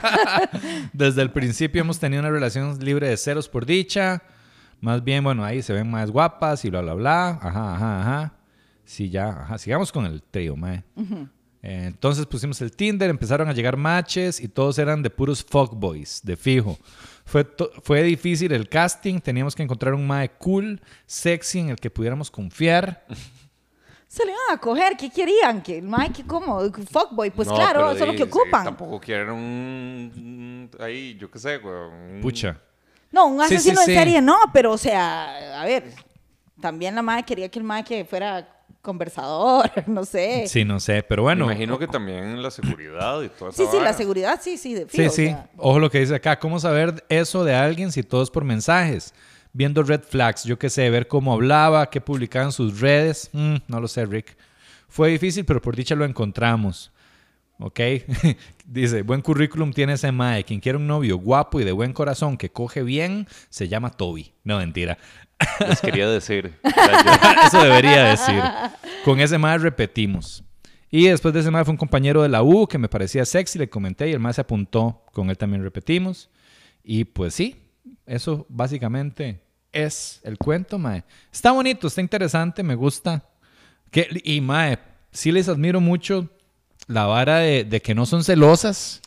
Desde el principio hemos tenido una relación libre de ceros por dicha. Más bien, bueno, ahí se ven más guapas y bla, bla, bla. Ajá, ajá, ajá. Sí, ya. Ajá. Sigamos con el trío, mae. Eh, entonces pusimos el Tinder, empezaron a llegar matches y todos eran de puros fuckboys, de fijo. Fue, to- fue difícil el casting. Teníamos que encontrar un mae cool, sexy, en el que pudiéramos confiar. Se le iban a coger. ¿Qué querían? ¿Que el ma, que cómo? Fuckboy. Pues No, claro, pero eso es lo di- que sí, ocupan. tampoco quieren un... Ahí, yo qué sé, güey. un- Pucha. No, un Sí, sí, asesino sí. en serie no, pero o sea, a ver, también la madre quería que el madre que fuera conversador, no sé. Sí, no sé, pero bueno. Me imagino que también la seguridad y toda esa Sí, sí, la vara. seguridad, sí, sí, de Sí, fijo, o sí. sea. Ojo lo que dice acá. ¿Cómo saber eso de alguien si todo es por mensajes? Viendo red flags. Yo qué sé, ver cómo hablaba, qué publicaba en sus redes. Mm, no lo sé, Rick. Fue difícil, pero por dicha lo encontramos. ¿Ok? Dice, buen currículum tiene ese mae. Quien quiere un novio guapo y de buen corazón que coge bien, se llama Toby. No, mentira. Les quería decir. Eso debería decir. Con ese mae repetimos. Y después de ese mae fue un compañero de la U que me parecía sexy, le comenté y el mae se apuntó. Con él también repetimos. Y pues sí, eso básicamente es el cuento, mae. Está bonito, está interesante, me gusta. Que, y, mae, sí les admiro mucho la vara de, de que no son celosas.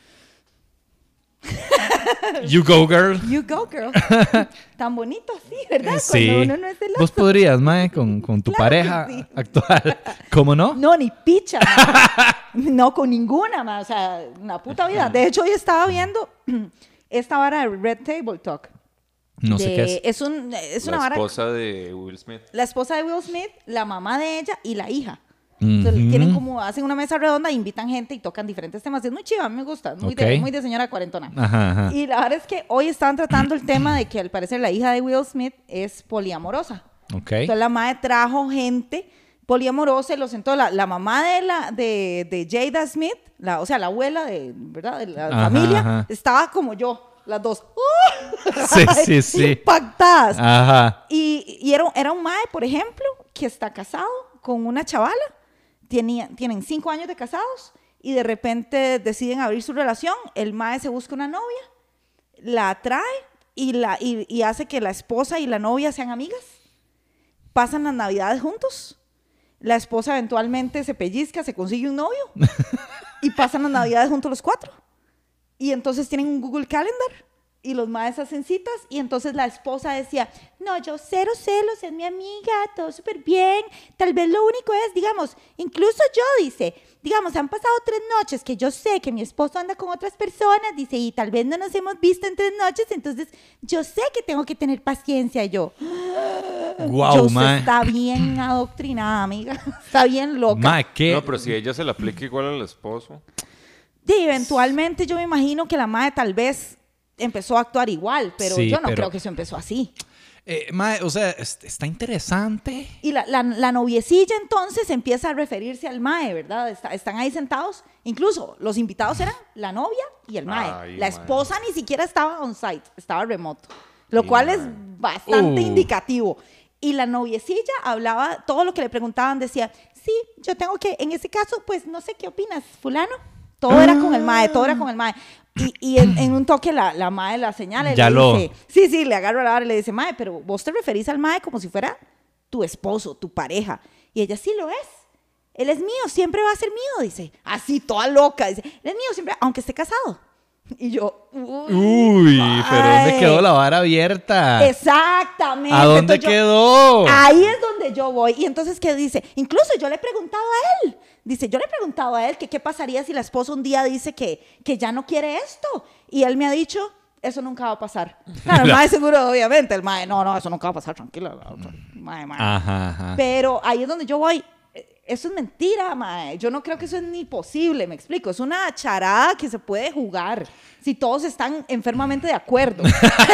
You go, girl. You go, girl. Tan bonito así, ¿verdad? Sí. Cuando uno no es celoso. Vos podrías, mae, con, con tu Claro pareja que sí. actual. ¿Cómo no? No, ni picha. mae. No, con ninguna, mae. O sea, una puta vida. De hecho, hoy estaba viendo esta vara de Red Table Talk. No sé de- qué es. Es, un, es una La vara... esposa de Will Smith. La esposa de Will Smith, la mamá de ella y la hija. Entonces, Ujú. tienen como, hacen una mesa redonda, invitan gente y tocan diferentes temas. Es muy chiva, a mí me gusta, muy, Ok. de, muy de señora cuarentona. Ajá, ajá. Y la verdad es que hoy estaban tratando el tema de que al parecer la hija de Will Smith es poliamorosa. Ok. Entonces la madre trajo gente poliamorosa y lo sentó. La, la mamá de, la, de, de Jada Smith, la, o sea, la abuela de, ¿verdad? de la Ajá, familia, ajá. estaba como yo, las dos. Sí, sí, sí. Impactadas. Ajá. Y, y era, era un mae, por ejemplo, que está casado con una chavala. Tenía, tienen cinco años de casados y de repente deciden abrir su relación. El mae se busca una novia, la atrae y, la, y, y hace que la esposa y la novia sean amigas. Pasan las navidades juntos. La esposa eventualmente se pellizca, se consigue un novio y pasan las navidades juntos los cuatro. Y entonces tienen un Google Calendar y los maes hacen citas y entonces la esposa decía, no, yo cero celos, es mi amiga, todo súper bien, tal vez lo único es, digamos, incluso yo, dice, digamos, han pasado tres noches que yo sé que mi esposo anda con otras personas, dice, y tal vez no nos hemos visto en tres noches, entonces yo sé que tengo que tener paciencia. Y yo, Guau, yo, usted mae. está bien adoctrinada, amiga, está bien loca. Mae, ¿qué? No, pero si ella se la aplica igual al esposo. Y eventualmente yo me imagino que la madre tal vez empezó a actuar igual, pero Sí, yo no pero- creo que eso empezó así. Eh, mae, o sea, es- está interesante. Y la, la, la noviecilla entonces empieza a referirse al mae, ¿verdad? Está- están ahí sentados. Incluso los invitados eran la novia y el mae. Ay, la mae. esposa ni siquiera estaba on site, estaba remoto. Lo Ay, cual es mae. bastante Uh. indicativo. Y la noviecilla hablaba, todo lo que le preguntaban decía, sí, yo tengo que, en ese caso, pues no sé qué opinas, fulano. Todo era con el mae, todo era con el mae. Y, y en, en un toque la, la mae la señala y Ya le lo- dice, sí, sí, le agarra la vara y le dice, mae, pero vos te referís al mae como si fuera tu esposo, tu pareja. Y ella, sí lo es. Él es mío, siempre va a ser mío, dice. Así, toda loca, dice, él es mío siempre, aunque esté casado. Y yo, uy, Uy, pero ¿dónde mae. quedó la vara abierta? Exactamente. ¿A dónde Entonces yo- quedó? Ahí es donde yo voy. Y entonces, ¿qué dice? Incluso yo le he preguntado a él. Dice, yo le he preguntado a él que qué pasaría si la esposa un día dice que, que ya no quiere esto. Y él me ha dicho, eso nunca va a pasar. Claro, el mae seguro, obviamente. El mae, no, no, eso nunca va a pasar, tranquila. La otra. Mae, mae. Ajá, ajá. Pero ahí es donde yo voy. Eso es mentira, mae. Yo no creo que eso es ni posible, me explico. Es una charada que se puede jugar si todos están enfermamente de acuerdo.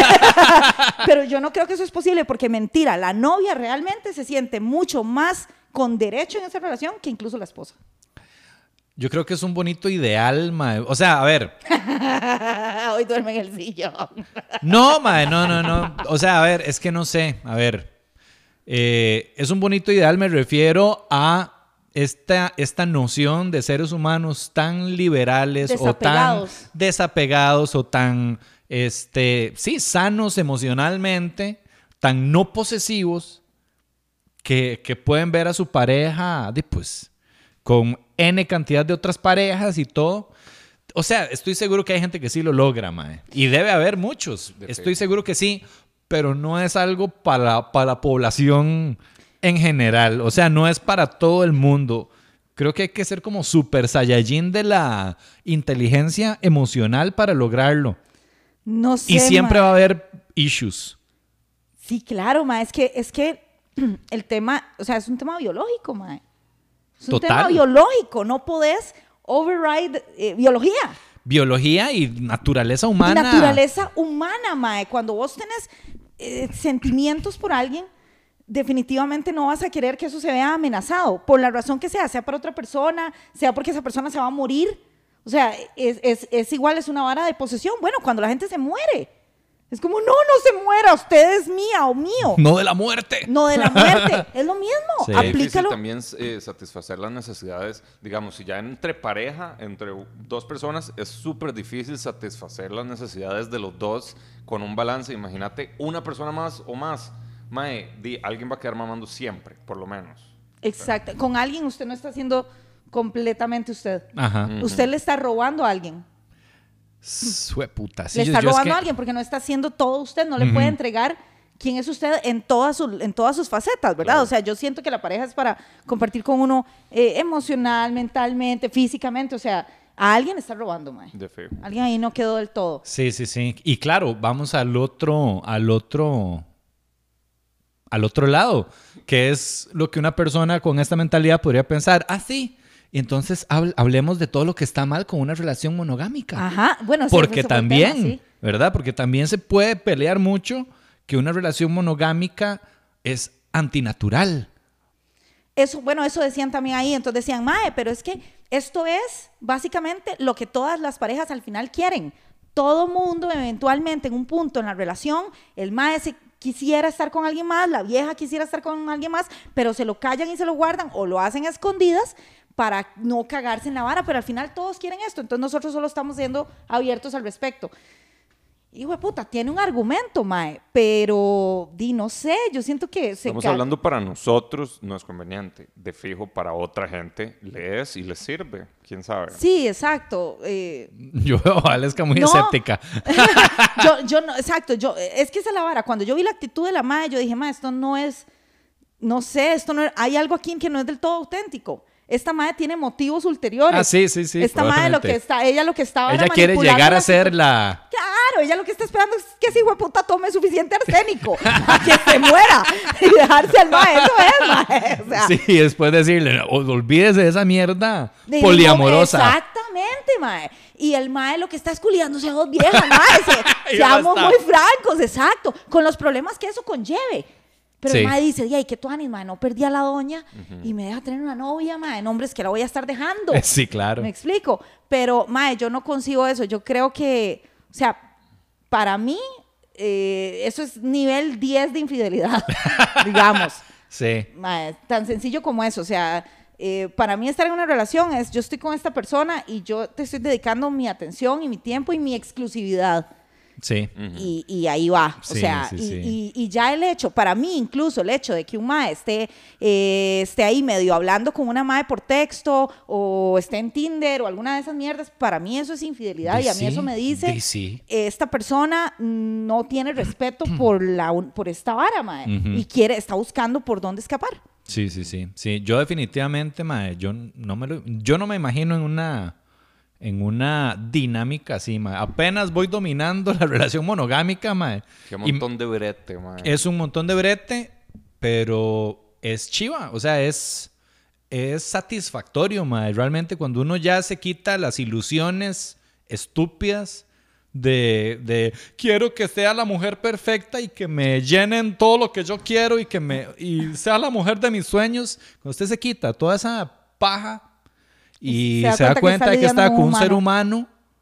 Pero yo no creo que eso es posible porque mentira, la novia realmente se siente mucho más con derecho en esa relación que incluso la esposa. Yo creo que es un bonito ideal, mae. O sea, a ver. Hoy duerme en el sillón. No, mae, no, no, no. O sea, a ver, es que no sé. A ver. Eh, es un bonito ideal, me refiero a esta, esta noción de seres humanos tan liberales o tan Desapegados. desapegados o tan, este, sí, sanos emocionalmente, tan no posesivos, que, que pueden ver a su pareja, de, pues, con N cantidad de otras parejas y todo. O sea, estoy seguro que hay gente que sí lo logra, mae. Y debe haber muchos. De Estoy fe. seguro que sí, pero no es algo para, para la población en general. O sea, no es para todo el mundo. Creo que hay que ser como super saiyajin de la inteligencia emocional para lograrlo. No sé. Y siempre mae. va a haber issues. Sí, claro, ma. Es que, es que el tema, o sea, es un tema biológico, ma. Es un Total. tema biológico. No podés override eh, biología. Biología y naturaleza humana. Y naturaleza humana, mae. Cuando vos tenés eh, sentimientos por alguien, definitivamente no vas a querer que eso se vea amenazado, por la razón que sea, sea para otra persona, sea porque esa persona se va a morir. O sea, es, es, es igual, es una vara de posesión. Bueno, cuando la gente se muere, Es como, no, no se muera, usted es mía o mío. No de la muerte. No de la muerte. Es lo mismo. Sí. Es difícil Aplícalo. también eh, satisfacer las necesidades. Digamos, si ya entre pareja, entre dos personas, es súper difícil satisfacer las necesidades de los dos con un balance. Imagínate una persona más o más. Mae, di, alguien va a quedar mamando siempre, por lo menos. Exacto. Con alguien usted no está siendo completamente usted. Ajá. Usted le está robando a alguien. Sue puta. Sí, le yo- está yo es robando que- a alguien porque no está haciendo todo usted. No le puede entregar quién es usted en todas, su- en todas sus facetas, ¿verdad? Claro. O sea, yo siento que la pareja es para compartir con uno eh, emocional, mentalmente, físicamente. O sea, a alguien le está robando, mae. De feo. Alguien ahí no quedó del todo. Sí, sí, sí. Y claro, vamos al otro, al otro, al otro lado, que es lo que una persona con esta mentalidad podría pensar. Ah, sí. Y entonces hab- hablemos de todo lo que está mal con una relación monogámica. Ajá. Bueno, sí, Porque ese fue el también, tema, sí. ¿verdad? Porque también se puede pelear mucho que una relación monogámica es antinatural. Eso, bueno, eso decían también ahí. Entonces decían, mae, pero es que esto es básicamente lo que todas las parejas al final quieren. Todo mundo eventualmente en un punto en la relación, el mae se quisiera estar con alguien más, la vieja quisiera estar con alguien más, pero se lo callan y se lo guardan o lo hacen a escondidas para no cagarse en la vara, pero al final todos quieren esto, entonces nosotros solo estamos siendo abiertos al respecto. Hijo de puta, tiene un argumento, mae, pero di, no sé, yo siento que se Estamos ca- hablando para nosotros, no es conveniente. De fijo, para otra gente, le es y le sirve. ¿Quién sabe? Sí, exacto. Eh, Yo veo a Valesca muy No. escéptica. yo, yo no, exacto, yo, es que esa es la vara. Cuando yo vi la actitud de la madre, yo dije, ma, esto no es, no sé, esto no es- hay algo aquí que no es del todo auténtico. Esta madre tiene motivos ulteriores. Ah, sí, sí, sí, Esta madre lo probablemente. que está, ella lo que estaba Ella era quiere manipulando llegar a la ser situ- la... Claro, ella lo que está esperando es que ese hijo de puta tome suficiente arsénico a que se muera y dejarse al mae. Eso es, mae. O sea, Sí, y después decirle, "O- olvídese de esa mierda de- poliamorosa. Exactamente, mae. Y el mae lo que está es culiándose a dos viejas, mae. Se- Ya seamos basta. muy francos, exacto. Con los problemas que eso conlleve. Pero Sí. el mae dice, ay, qué tuanis, mae, no perdí a la doña y me deja tener una novia, mae. No, hombre, es que la voy a estar dejando. Sí, claro. Me explico. Pero, mae, yo no concibo eso. Yo creo que, o sea, para mí, eh, eso es nivel diez de infidelidad, digamos. Sí. Mae, tan sencillo como eso. O sea, eh, para mí estar en una relación es, yo estoy con esta persona y yo te estoy dedicando mi atención y mi tiempo y mi exclusividad. Sí. Y, y ahí va. O Sí, sea, sí, y, sí. y- y ya el hecho, para mí incluso el hecho de que un mae esté, eh, esté ahí medio hablando con una mae por texto o esté en Tinder o alguna de esas mierdas, para mí eso es infidelidad Di y a mí sí, eso me dice, di sí. esta persona no tiene respeto por, la, un- por esta vara, mae, Ujú. y quiere, está buscando por dónde escapar. Sí, sí, sí. Sí, yo definitivamente, mae, yo no me lo, yo no me imagino en una en una dinámica así, mae. Apenas voy dominando la relación monogámica, mae. Qué Y montón de brete, mae. es un montón de brete, pero es chiva, o sea, es es satisfactorio, mae. Realmente cuando uno ya se quita las ilusiones estúpidas de, de quiero que sea la mujer perfecta y que me llenen todo lo que yo quiero y que me y sea la mujer de mis sueños. Cuando usted se quita toda esa paja y se da cuenta, de que está con un ser humano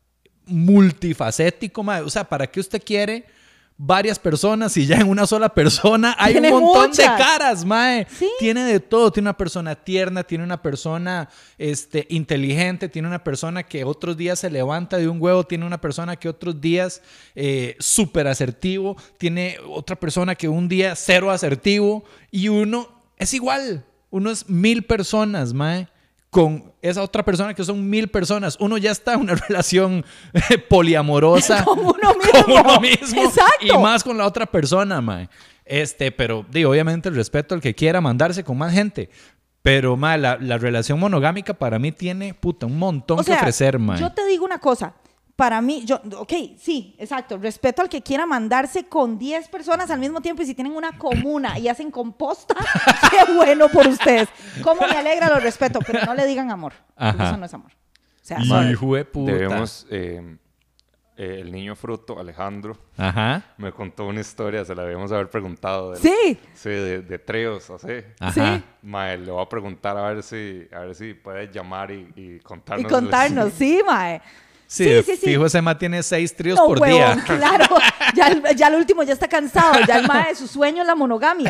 multifacético, mae. O sea, ¿para qué usted quiere varias personas si ya en una sola persona hay Tiene un montón de muchas. caras, mae? Sí. Tiene de todo. Tiene una persona tierna, tiene una persona este, inteligente, tiene una persona que otros días se levanta de un huevo, tiene una persona que otros días eh, súper asertivo, tiene otra persona que un día cero asertivo y uno es igual. Uno es mil personas, mae, con esa otra persona que son mil personas. Uno ya está en una relación eh, poliamorosa Con uno mismo. con uno mismo Exacto. y más con la otra persona, mae. Este, pero digo, obviamente el respeto al que quiera mandarse con más gente. Pero, mae, la, la relación monogámica para mí tiene, puta, un montón O sea, que ofrecer, mae. yo te digo una cosa. Para mí, yo, ok, sí, exacto. Respeto al que quiera mandarse con diez personas al mismo tiempo y si tienen una comuna y hacen composta, qué bueno por ustedes. Cómo me alegra, lo respeto, pero no le digan amor. Porque Ajá. eso no es amor. O sea, Y sorry. hijo de puta. Debemos, eh, eh, el niño fruto, Alejandro, Ajá. me contó una historia, se la debemos haber preguntado. De, Sí, Sí, de, de tríos, así. Ajá. Sí. Mae, le voy a preguntar a ver si, a ver si puede llamar y, y contarnos. y contarnos, sí, mae. Sí, Sí, sí, sí. fijo, ese ma tiene seis tríos No, por huevón, día. claro. Ya, el- ya el último ya está cansado. Ya el mae, su sueño es la monogamia.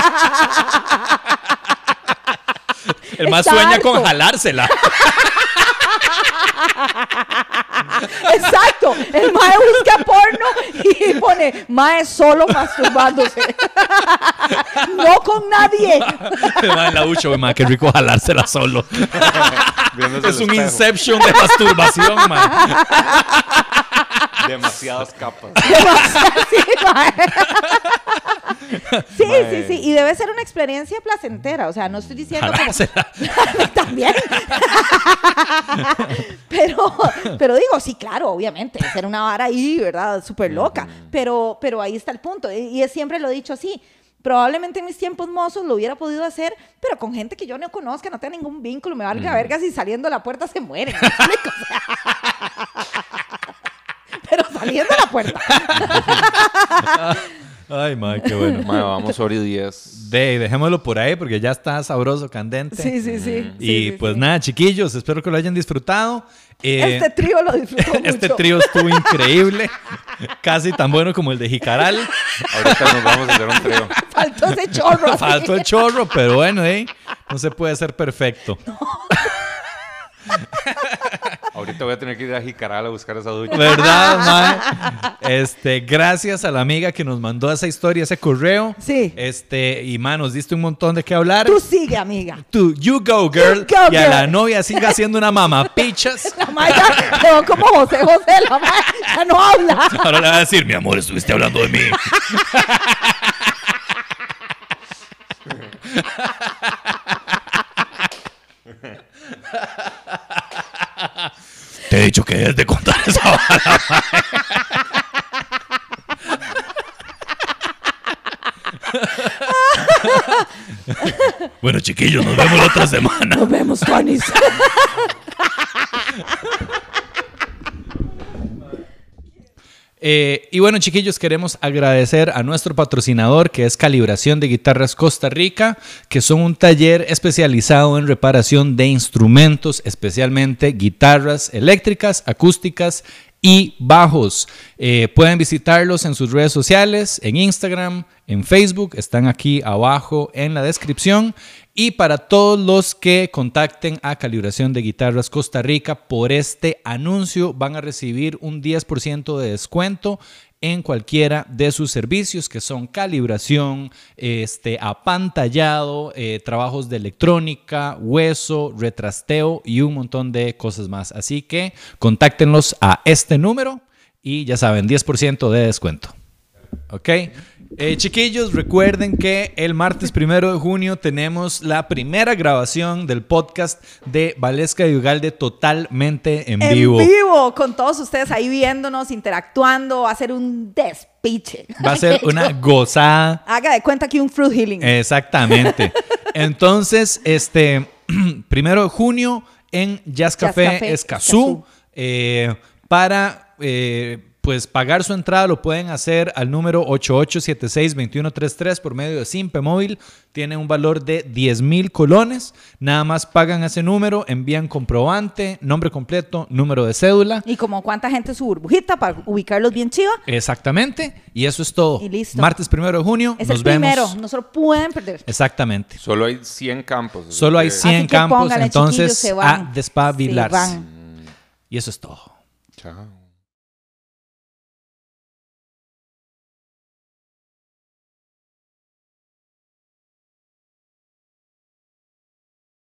El más Está sueña harto. con jalársela. Exacto. El mae busca porno y pone mae solo masturbándose. No con nadie. El ma en la ducha, güey, ma, qué rico jalársela solo. Viéndose Es al un espejo. inception de masturbación, ma. Demasiadas capas. Demasiado, sí, mae. Sí, Mae. sí, sí. Y debe ser una experiencia placentera. O sea, no estoy diciendo como... Jalársela. También. pero, pero digo, sí, claro, obviamente, ser una vara ahí, ¿verdad? Súper loca. Pero, pero ahí está el punto. Y, y siempre lo he dicho así. Probablemente en mis tiempos mozos lo hubiera podido hacer, pero con gente que yo no conozca, no tenga ningún vínculo, me valga verga si saliendo de la puerta se mueren. ¿Me explico? O sea, pero saliendo de la puerta. Ay, ma, qué bueno. Mae, vamos hora y diez. De, dejémoslo por ahí porque ya está sabroso, candente. Sí, sí, sí. Y Sí, sí, pues sí. nada, chiquillos, espero que lo hayan disfrutado. Eh, Este trío lo disfruto mucho. este trío estuvo increíble. Casi tan bueno como el de Jicaral. Ahorita nos vamos a hacer un trío. Faltó ese chorro. así. Faltó el chorro, pero bueno, eh, no se puede ser perfecto. Ahorita voy a tener que ir a Jicaral a buscar esa ducha. ¿Verdad, ma? Este, gracias a la amiga que nos mandó esa historia, ese correo. Sí. Este, y ma, nos diste un montón de qué hablar. Tú sigue, amiga. Tú, you go, girl. You go, y a girl. la novia siga siendo una mamá pichas. La mae ya quedó como José José, la mae ya no habla. Ahora le va a decir, mi amor, estuviste hablando de mí. Te he dicho que es de contar esa vara. Bueno, chiquillos, nos vemos la otra semana. Nos vemos, Tonis. Eh, y bueno, chiquillos, queremos agradecer a nuestro patrocinador, que es Calibración de Guitarras Costa Rica, que son un taller especializado en reparación de instrumentos, especialmente guitarras eléctricas, acústicas y bajos. Eh, pueden visitarlos en sus redes sociales, en Instagram, en Facebook, están aquí abajo en la descripción. Y para todos los que contacten a Calibración de Guitarras Costa Rica por este anuncio, van a recibir un diez por ciento de descuento en cualquiera de sus servicios, que son calibración, este, apantallado, eh, trabajos de electrónica, hueso, retrasteo y un montón de cosas más. Así que contáctenlos a este número y ya saben, diez por ciento de descuento. ¿Ok? Eh, chiquillos, recuerden que el martes primero de junio tenemos la primera grabación del podcast de Valesca y Ugalde totalmente en, En vivo. vivo, con todos ustedes ahí viéndonos, interactuando, va a ser un despiche. Va a ser una gozada. Haga de cuenta que un fruit healing. Exactamente. Entonces, este, primero de junio en Jazz Café, Jazz Café Escazú. Escazú. Eh, para eh, pues pagar su entrada lo pueden hacer al número ocho ocho siete seis, dos uno tres tres por medio de Simpe Móvil. Tiene un valor de diez mil colones. Nada más pagan ese número, envían comprobante, nombre completo, número de cédula. Y como cuánta gente su burbujita para ubicarlos bien chiva. Exactamente. Y eso es todo. Y listo. Martes primero de junio. Es nos el primero, vemos. no se lo pueden perder. Exactamente. Solo hay cien campos. así Solo hay que- cien Así que campos, pónganle, entonces chiquillos, se a van. despabilarse. Se van. Y eso es todo. Chao.